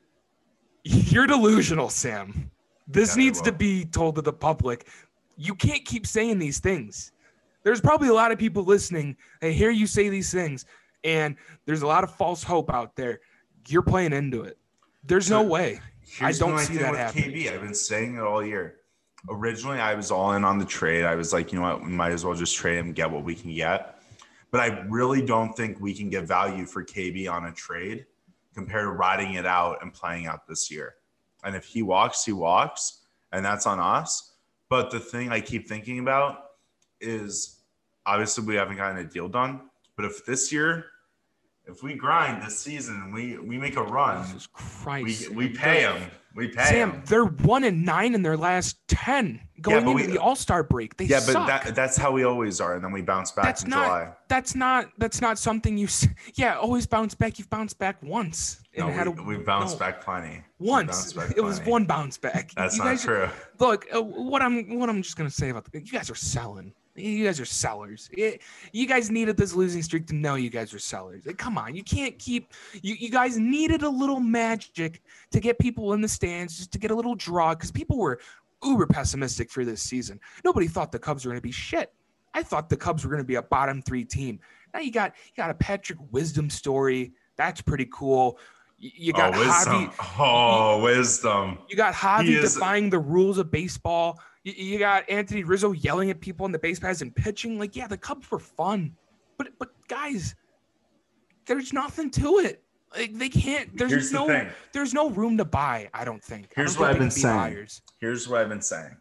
You're delusional, Sam. This Yeah, they needs to will. be told to the public. You can't keep saying these things. There's probably a lot of people listening. They hear you say these things, and there's a lot of false hope out there. You're playing into it. There's no So, way. Here's don't my see thing that with happening. K B. I've been saying it all year. Originally, I was all in on the trade. I was like, you know what, we might as well just trade him, get what we can get. But I really don't think we can get value for K B on a trade compared to riding it out and playing out this year. And if he walks, he walks, and that's on us. But the thing I keep thinking about is obviously we haven't gotten a deal done. But if this year, if we grind this season and we, we make a run, Jesus Christ. we, we pay him. We pay Sam, him. they're one and nine in their last ten going but into we- the All-Star break. They Yeah, suck. but that, that's how we always are. And then we bounce back That's in not. July. That's not. That's not something you. s- Yeah, always bounce back. You've bounced back once. No, had we, a- we bounced no, back plenty. We Once. bounced back It was plenty. one bounce back. That's you not guys, true. Look, uh, what I'm what I'm just gonna say about the, you guys are selling. You guys are sellers. It, you guys needed this losing streak to know you guys are sellers. Like, come on, you can't keep. You, you guys needed a little magic to get people in the stands, just to get a little draw, because people were uber pessimistic for this season. Nobody thought the Cubs were going to be shit. I thought the Cubs were going to be a bottom three team. Now you got you got a Patrick Wisdom story. That's pretty cool. You, you got oh, wisdom. Javi. Oh, wisdom. You got He Javi is- defying the rules of baseball. You, you got Anthony Rizzo yelling at people on the base paths and pitching. Like, yeah, the Cubs were fun, but but guys, there's nothing to it. Like, they can't. There's Here's the no. thing. There's no room to buy. I don't think. I Here's don't what think I've they been can be saying. buyers. Here's what I've been saying.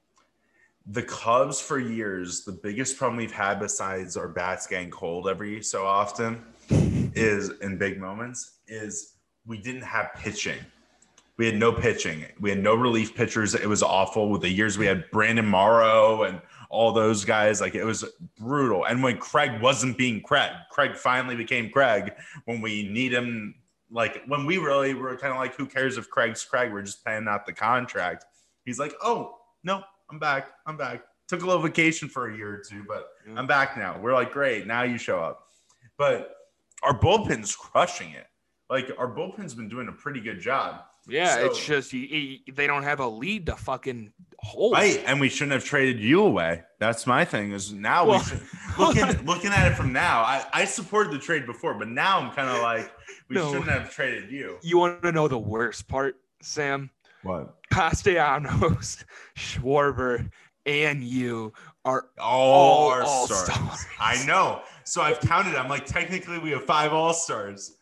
The Cubs for years, the biggest problem we've had besides our bats getting cold every so often is in big moments is we didn't have pitching. We had no pitching. We had no relief pitchers. It was awful with the years we had Brandon Morrow and all those guys. Like it was brutal. And when Craig wasn't being Craig, Craig finally became Craig when we need him. Like when we really were kind of like, who cares if Craig's Craig? We're just paying out the contract. He's like, oh, no, I'm back. I'm back. Took a little vacation for a year or two, but yeah. I'm back now. We're like, great. Now you show up. But our bullpen's crushing it. Like our bullpen's been doing a pretty good job. Yeah, so, it's just you, you, they don't have a lead to fucking hold. Right, and we shouldn't have traded you away. That's my thing. Is now well, we should, looking looking at it from now. I, I supported the trade before, but now I'm kind of like we no. shouldn't have traded you. You want to know the worst part, Sam? What? Castellanos, Schwarber, and you are all, all all-stars. all-stars. I know. So I've counted. I'm like, technically, we have five all-stars.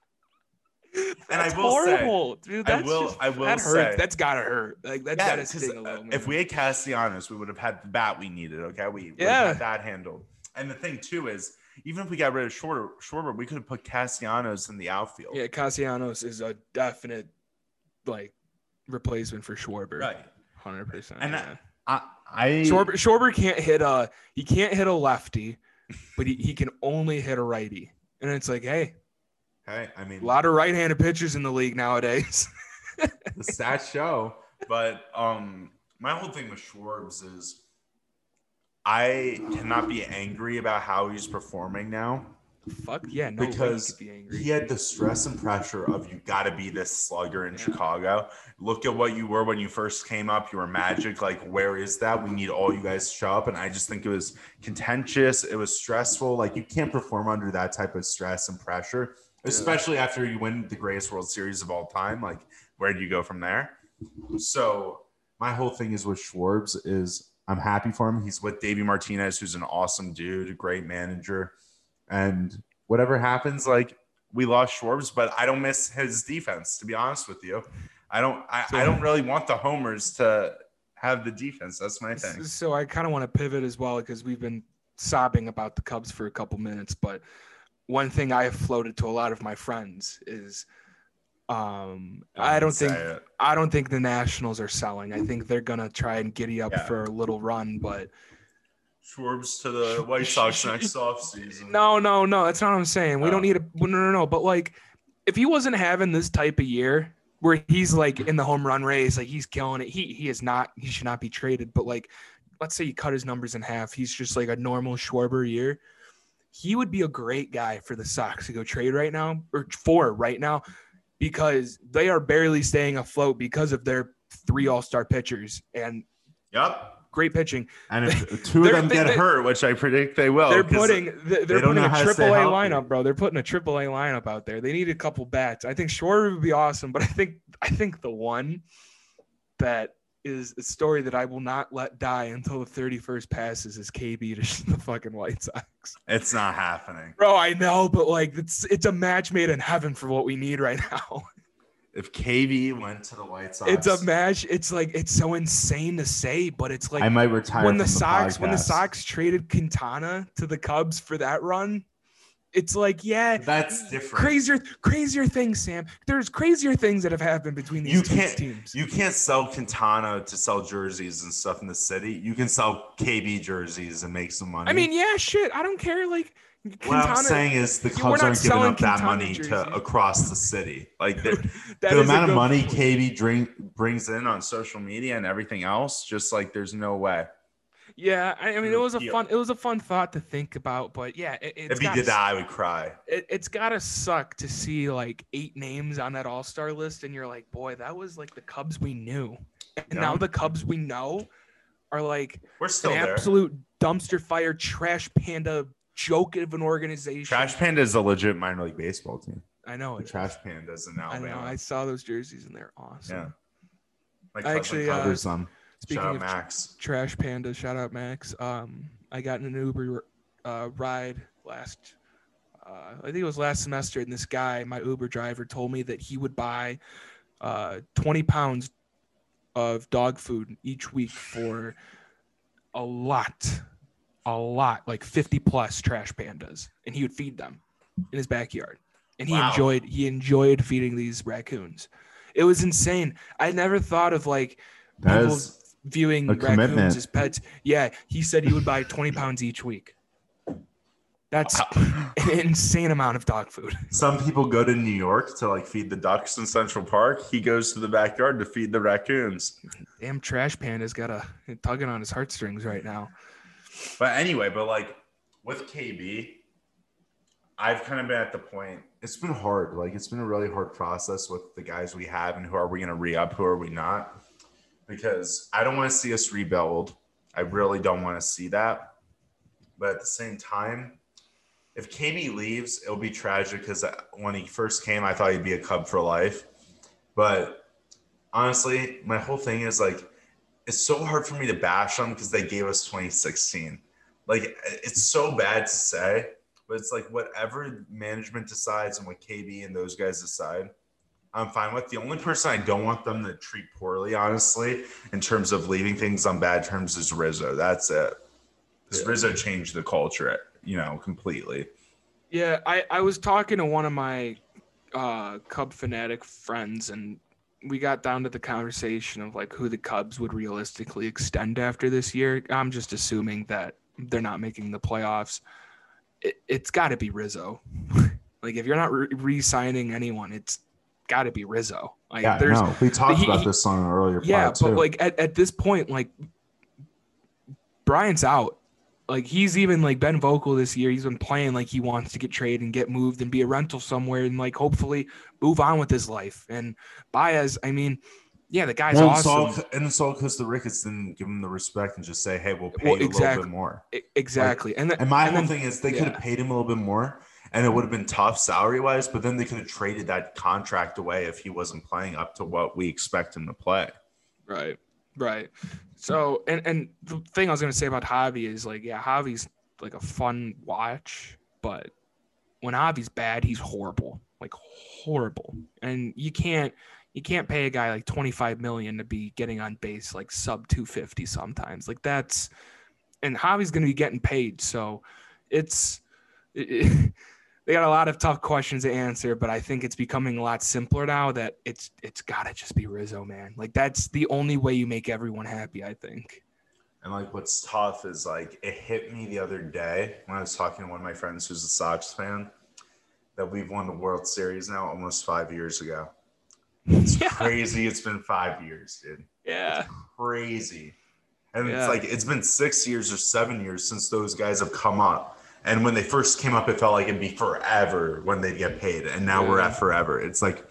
And that's I will horrible, say, dude. That's I will, just, I will that say, hurts. That's gotta hurt. Like that's yeah, gotta sting a little. If we had Castellanos, we would have had the bat we needed. Okay, we yeah had that handled. And the thing too is, even if we got rid of Schwarber, Schwarber, we could have put Castellanos in the outfield. Yeah, Castellanos is a definite like replacement for Schwarber. Right, hundred percent. And yeah. I, I, Schwarber, Schwarber can't hit a he can't hit a lefty, but he, he can only hit a righty. And it's like, hey. Hey, I mean, a lot of right-handed pitchers in the league nowadays. The stats show, but um, my whole thing with Schwarbs is I cannot be angry about how he's performing now. Fuck yeah, no because way he could be angry. He had the stress and pressure of you got to be this slugger in yeah. Chicago. Look at what you were when you first came up. You were magic. Like, where is that? We need all you guys to show up. And I just think it was contentious. It was stressful. Like, you can't perform under that type of stress and pressure. Especially yeah. after you win the greatest World Series of all time. Like, where do you go from there? So my whole thing is with Schwarbs is I'm happy for him. He's with Davey Martinez, who's an awesome dude, a great manager. And whatever happens, like, we lost Schwarbs, but I don't miss his defense, to be honest with you. I don't I, so, I don't really want the homers to have the defense. That's my thing. So I kind of want to pivot as well because we've been sobbing about the Cubs for a couple minutes, but one thing I have floated to a lot of my friends is um, I, I don't think it. I don't think the Nationals are selling. I think they're gonna try and giddy up yeah. for a little run, but Schwarbs to the White Sox next offseason. No, no, no. That's not what I'm saying. We oh. don't need a no, no, no. But like, if he wasn't having this type of year where he's like in the home run race, like he's killing it, he he is not. He should not be traded. But like, let's say you cut his numbers in half. He's just like a normal Schwarber year. He would be a great guy for the Sox to go trade right now or for right now because they are barely staying afloat because of their three all-star pitchers and yep. great pitching. And if two of them get they, hurt, which I predict they will. They're putting they're they putting a triple A lineup, bro. They're putting a triple A lineup out there. They need a couple bats. I think Schwarber would be awesome, but I think I think the one that is a story that I will not let die until the thirty-first passes is K B to the fucking White Sox. It's not happening. Bro, I know, but like it's it's a match made in heaven for what we need right now. If K B went to the White Sox. It's a match. It's like it's so insane to say, but it's like I might retire when the, the Sox podcast. when the Sox traded Quintana to the Cubs for that run. It's like, yeah, that's different. Crazier, crazier things, Sam. There's crazier things that have happened between these you two can't, teams. You can't sell Quintana to sell jerseys and stuff in the city. You can sell K B jerseys and make some money. I mean, yeah, shit. I don't care. Like, Quintana, what I'm saying is the Cubs aren't giving up that money jerseys. to across the city. Like the, the amount of money point. K B drink, brings in on social media and everything else, just like there's no way. Yeah, I, I mean, it was a fun, it was a fun thought to think about, but yeah, it, it's if he did that, I would cry. It, it's gotta suck to see like eight names on that All-Star list, and you're like, boy, that was like the Cubs we knew, and yeah. now the Cubs we know are like we're still an there. Absolute dumpster fire, trash panda joke of an organization. Trash Panda is a legit minor league baseball team. I know the it. Trash Pandas in Alabama. I know. I saw those jerseys and they're awesome. Yeah, my I actually covers uh, them. Speaking shout out of Max. Trash Panda, shout out Max. Um, I got in an Uber uh, ride last, uh, I think it was last semester, and this guy, my Uber driver, told me that he would buy uh, twenty pounds of dog food each week for a lot, a lot, like fifty plus Trash Pandas, and he would feed them in his backyard. And he wow. enjoyed he enjoyed feeding these raccoons. It was insane. I never thought of like that people. Is- viewing A raccoons commitment. as pets. Yeah, he said he would buy twenty pounds each week. That's an insane amount of dog food. Some people go to New York to like feed the ducks in Central Park. He goes to the backyard to feed the raccoons. Damn trash panda's got a tugging on his heartstrings right now. But anyway, but like with K B, I've kind of been at the point. It's been hard. Like it's been a really hard process with the guys we have and who are we going to re-up, who are we not? Because I don't want to see us rebuild. I really don't want to see that. But at the same time, if K B leaves, it'll be tragic because when he first came, I thought he'd be a Cub for life. But honestly, my whole thing is like, it's so hard for me to bash them because they gave us twenty sixteen. Like, it's so bad to say, but it's like whatever management decides and what K B and those guys decide, I'm fine with. The only person I don't want them to treat poorly, honestly, in terms of leaving things on bad terms is Rizzo. That's it. Because Yeah. Rizzo changed the culture, you know, completely. Yeah, I, I was talking to one of my uh, Cub fanatic friends, and we got down to the conversation of like who the Cubs would realistically extend after this year. I'm just assuming that they're not making the playoffs. It, it's got to be Rizzo. Like if you're not re- re-signing anyone, it's got to be Rizzo. Like Yeah, there's no, we talked he- about he- this on an earlier yeah, pod, but too. like at, at this point, like Bryant's out. Like he's even like been vocal this year. He's been playing like he wants to get traded and get moved and be a rental somewhere and like hopefully move on with his life. And Baez, I mean, yeah, the guy's Well, awesome. and Saul, and Saul Costa Ricketts didn't give him the respect and just say, "Hey, we'll pay Well, you a little exactly. bit more." E- Exactly. and, the, And my and whole then, thing is they yeah. could have paid him a little bit more, and it would have been tough salary wise. But then they could have traded that contract away if he wasn't playing up to what we expect him to play. Right. Right. So, and, and the thing I was going to say about Javi is like, yeah, Javi's like a fun watch, but when Javi's bad, he's horrible, like horrible. And you can't, you can't pay a guy like twenty-five million to be getting on base like sub two fifty sometimes. Like that's, and Javi's going to be getting paid. So it's, it, it, they got a lot of tough questions to answer, but I think it's becoming a lot simpler now that it's, it's gotta just be Rizzo, man. Like that's the only way you make everyone happy, I think. And like what's tough is like it hit me the other day when I was talking to one of my friends who's a Sox fan that we've won the World Series now almost five years ago. It's Yeah. crazy. It's been five years, dude. Yeah. Crazy. And Yeah. it's like it's been six years or seven years since those guys have come up. And when they first came up, it felt like it'd be forever when they'd get paid. And now Yeah. we're at forever. It's like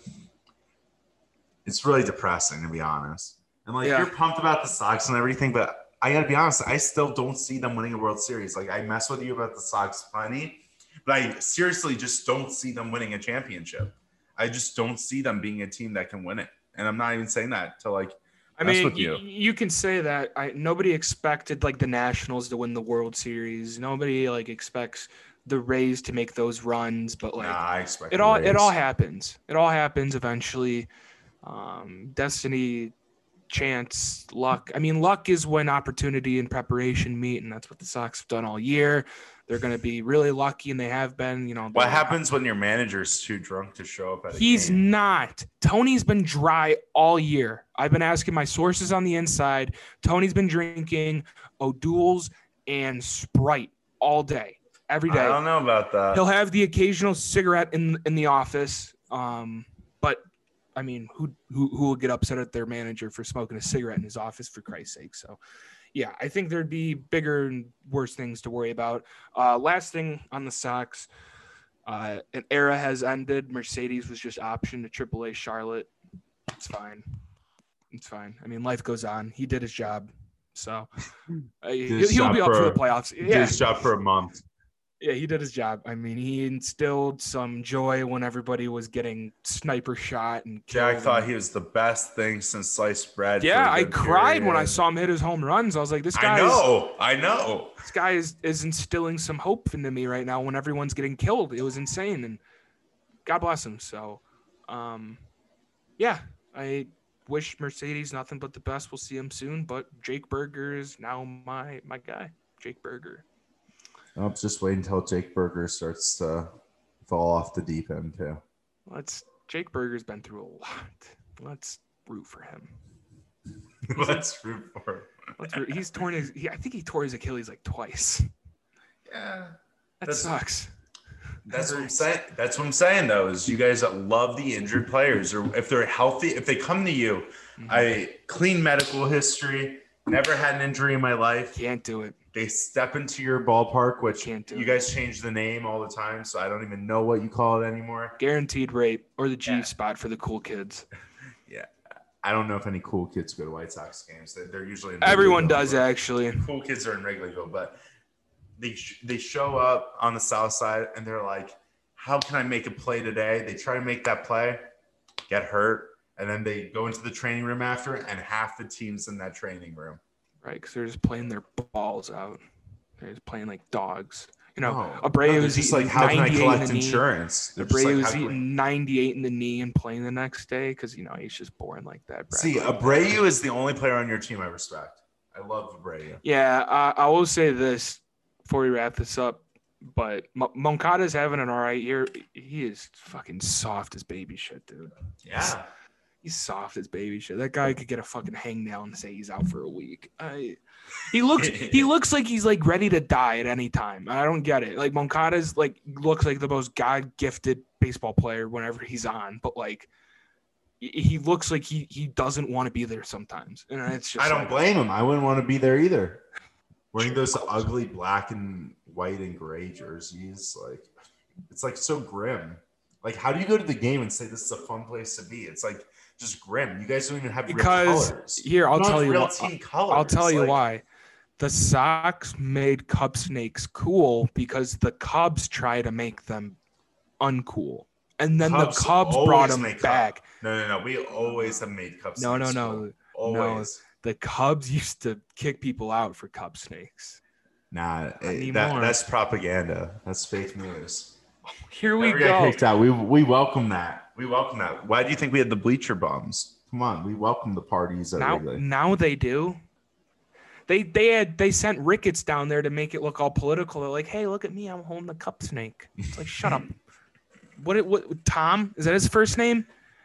it's really depressing, to be honest. And like Yeah. you're pumped about the Sox and everything, but I gotta be honest, I still don't see them winning a World Series. Like I mess with you about the Sox plenty, but I seriously just don't see them winning a championship. I just don't see them being a team that can win it. And I'm not even saying that to like I mess mean, with you. you. you can say that. I nobody expected like the Nationals to win the World Series. Nobody like expects the Rays to make those runs, but like Nah, I expect it all the it all Rays. happens. It all happens eventually. Um, destiny, chance, luck. I mean, luck is when opportunity and preparation meet, and that's what the Sox have done all year. They're going to be really lucky, and they have been. You know, What they're- happens when your manager's too drunk to show up at a He's game? not. Tony's been dry all year. I've been asking my sources on the inside. Tony's been drinking O'Doul's and Sprite all day, every I day. don't know about that. He'll have the occasional cigarette in in the office. Um, but I mean, who who who will get upset at their manager for smoking a cigarette in his office, for Christ's sake? So, yeah, I think there'd be bigger and worse things to worry about. Uh, last thing on the Sox. Uh, an era has ended. Mercedes was just optioned to triple A Charlotte. It's fine. It's fine. I mean, life goes on. He did his job. So uh, he'll, his he'll job be up for for- the playoffs. Did Yeah. his job for a month. Yeah, he did his job. I mean, he instilled some joy when everybody was getting sniper shot and Jack killed thought and- he was the best thing since sliced bread. for Yeah, a I good cried when I period. saw him hit his home runs. I was like, this I guy is know. I know. this guy is, is instilling some hope into me right now when everyone's getting killed. It was insane, and God bless him. So, um, yeah, I wish Mercedes nothing but the best. We'll see him soon. But Jake Berger is now my my guy. Jake Berger. I'll just wait until Jake Berger starts to fall off the deep end too. Let's Jake Berger's been through a lot. Let's root for him. Let's root for him. Let's root. He's torn his. He, I think he tore his Achilles like twice. Yeah, That that's, sucks. That's what I'm saying. That's what I'm saying though. Is you guys love the injured players, or if they're healthy, if they come to you, mm-hmm. I clean medical history, never had an injury in my life. Can't do it. They step into your ballpark, which Can't do you it. guys change the name all the time, so I don't even know what you call it anymore. Guaranteed rate, or the G yeah. spot for the cool kids. Yeah, I don't know if any cool kids go to White Sox games. They're usually in everyone does actually. Cool kids are in Wrigleyville, but they sh- they show up on the south side and they're like, "How can I make a play today?" They try to make that play, get hurt, and then they go into the training room after, and half the team's in that training room. Right, because they're just playing their balls out. They're just playing like dogs. You know, no, Abreu's no, eating like, how can I collect in the insurance? knee. Abreu's like, eating can... ninety-eight in the knee and playing the next day because, you know, he's just born like that. See, Abreu is the only player on your team I respect. I love Abreu. Yeah, uh, I will say this before we wrap this up, but M- Moncada's having an all right year. He is fucking soft as baby shit, dude. Yeah. He's, he's soft as baby shit. That guy could get a fucking hangnail and say he's out for a week. I... He looks he looks like he's like ready to die at any time. I don't get it. Like Moncada's like looks like the most God-gifted baseball player whenever he's on, but like he looks like he he doesn't want to be there sometimes. And it's just I don't like, blame him. I wouldn't want to be there either. Wearing those ugly black and white and gray jerseys, like it's like so grim. Like how do you go to the game and say this is a fun place to be? It's like just grim. You guys don't even have because real colors. Here, I'll tell you real what, team colors. I'll tell you like, why. The Sox made Cub snakes cool because the Cubs try to make them uncool. And then Cubs the Cubs brought them back. Cub. No, no, no. We always have made Cub no, snakes. No, no, no. Always. No, the Cubs used to kick people out for Cub snakes. Nah, it, that, that's propaganda. That's fake news. Here we Never go. Get kicked out. We we welcome that. We welcome that. Why do you think we had the bleacher bums? Come on, we welcome the parties. Now, Wrigley. now they do. They they had they sent Ricketts down there to make it look all political. They're like, hey, look at me, I'm holding the cup snake. It's like, shut up. What what Tom? Is that his first name?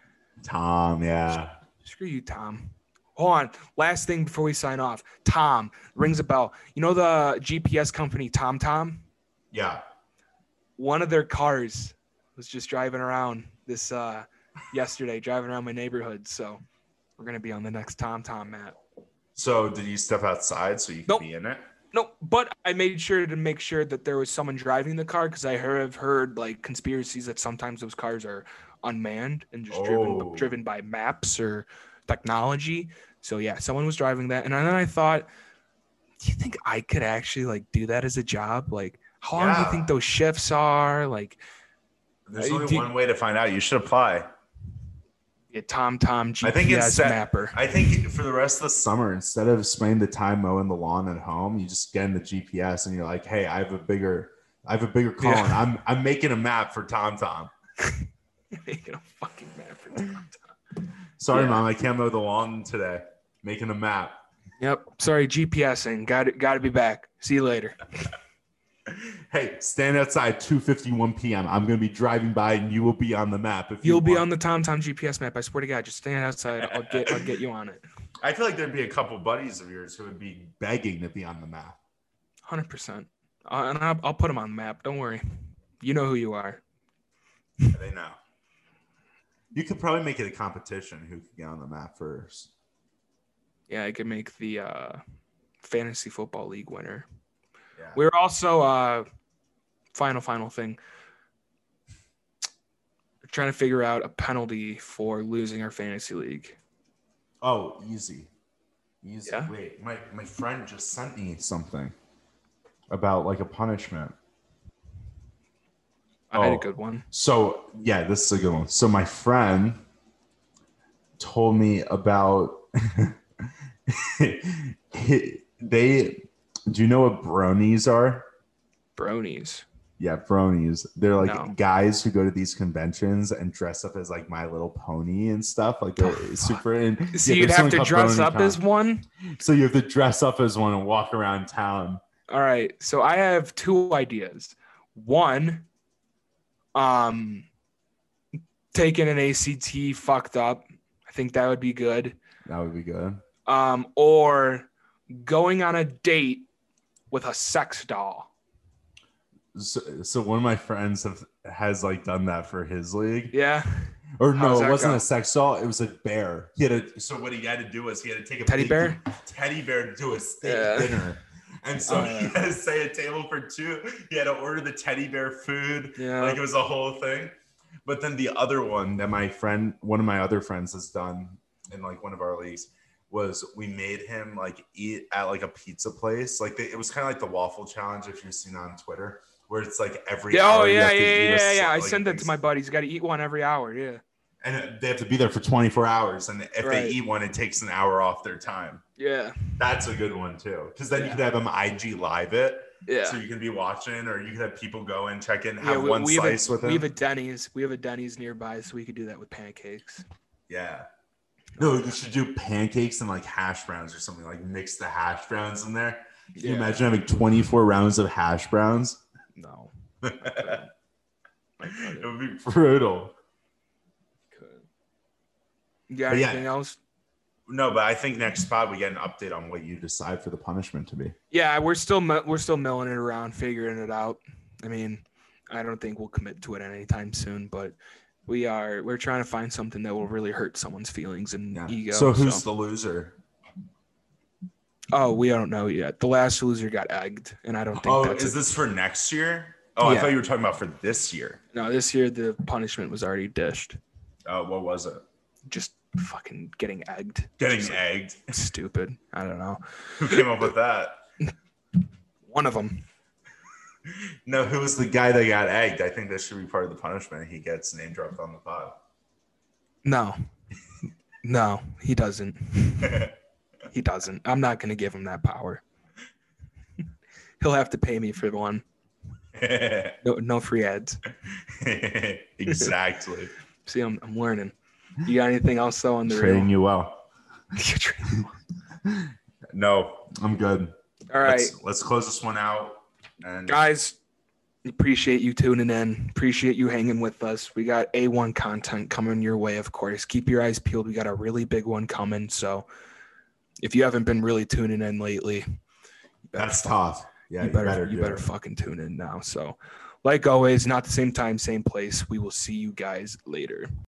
Tom, yeah. Screw you, Tom. Hold on. Last thing before we sign off. Tom rings a bell. You know the G P S company TomTom? Yeah. One of their cars was just driving around this uh, yesterday, driving around my neighborhood. So we're gonna be on the next TomTom map. So did you step outside so you could nope. be in it? No, but I made sure to make sure that there was someone driving the car because I heard, have heard like conspiracies that sometimes those cars are unmanned and just oh. driven driven by maps or technology. So yeah, someone was driving that, and then I thought, do you think I could actually like do that as a job? Like, how long yeah. do you think those shifts are? Like, there's only do, one way to find out. You should apply. Yeah, TomTom G P S I think instead, mapper. I think for the rest of the summer, instead of spending the time mowing the lawn at home, you just get in the G P S and you're like, "Hey, I have a bigger, I have a bigger call, yeah. and I'm I'm making a map for TomTom." You're making a fucking map for TomTom. Sorry, yeah. Mom, I can't mow the lawn today. Making a map. Yep. Sorry, GPSing. Got it. Got to be back. See you later. Hey, stand outside two fifty-one p.m. I'm going to be driving by and you will be on the map. If You'll you be want. on the TomTom G P S map. I swear to God, just stand outside. I'll get I'll get you on it. I feel like there'd be a couple buddies of yours who would be begging to be on the map. one hundred percent. Uh, and I'll, I'll put them on the map. Don't worry. You know who you are. Yeah, they know. You could probably make it a competition who could get on the map first. Yeah, I could make the uh, fantasy football league winner. Yeah. We're also uh, final final thing. We're trying to figure out a penalty for losing our fantasy league. Oh, easy, easy. Yeah? Wait, my my friend just sent me something about like a punishment. I oh, had a good one. So yeah, this is a good one. So my friend told me about they. Do you know what bronies are? Bronies. Yeah, bronies. They're like no. guys who go to these conventions and dress up as like My Little Pony and stuff. Like they're oh, super. In, so yeah, you'd have to dress up as one? So you have to dress up as one and walk around town. All right. So I have two ideas. One, um, taking an A C T fucked up. I think that would be good. That would be good. um, or going on a date with a sex doll. So, so one of my friends have has like done that for his league. Yeah. Or How does no, it that wasn't go? a sex doll. It was a bear. He had a. So what he had to do was he had to take a Teddy big bear? teddy bear to do a steak Yeah. dinner, and so Oh, he yeah. had to say a table for two. He had to order the teddy bear food. Yeah. Like it was a whole thing. But then the other one that my friend, one of my other friends, has done in like one of our leagues was we made him like eat at like a pizza place. Like they, it was kind of like the waffle challenge if you've seen on Twitter, where it's like every Yeah, hour oh you yeah, have to yeah, eat a yeah, yeah. sli- I like, send that things. to my buddies. Got to eat one every hour. Yeah. And they have to be there for twenty-four hours. And if Right. they eat one, it takes an hour off their time. Yeah. That's a good one too. Because then Yeah. you could have them I G live it. Yeah. So you can be watching, or you could have people go and check in, have yeah, we, one we have slice a, with them. We have a Denny's. We have a Denny's nearby, so we could do that with pancakes. Yeah. No, you should do pancakes and like hash browns or something. Like mix the hash browns in there. Can Yeah. you imagine having twenty-four rounds of hash browns? No. It would be brutal. You got But yeah. anything else? No, but I think next spot we get an update on what you decide for the punishment to be. Yeah, we're still mi- we're still milling it around, figuring it out. I mean, I don't think we'll commit to it anytime soon, but we are we're trying to find something that will really hurt someone's feelings and Yeah. ego. So who's the loser? Oh, we don't know yet. The last loser got egged, and I don't think Oh, that's is a- this for next year? Oh, I Yeah. thought you were talking about for this year. No, this year the punishment was already dished. Oh, what was it? Just fucking getting egged. Getting Just, like, egged. stupid. I don't know. Who came up with that? One of them. No, who was the guy that got egged? I think that should be part of the punishment. He gets name dropped on the pod. No. No, he doesn't. He doesn't. I'm not going to give him that power. He'll have to pay me for one. No, no free ads. Exactly. See, I'm, I'm learning. You got anything else though on the Training reel? you well. You're training well. No, I'm good. All right, Let's, let's close this one out. And guys. Appreciate you tuning in. Appreciate you hanging with us. We got A one content coming your way, of course. Keep your eyes peeled. We got a really big one coming. So if you haven't been really tuning in lately, you better that's fuck- tough. Yeah, you you better, better you do better it. fucking tune in now. So, like always, not the same time, same place. We will see you guys later.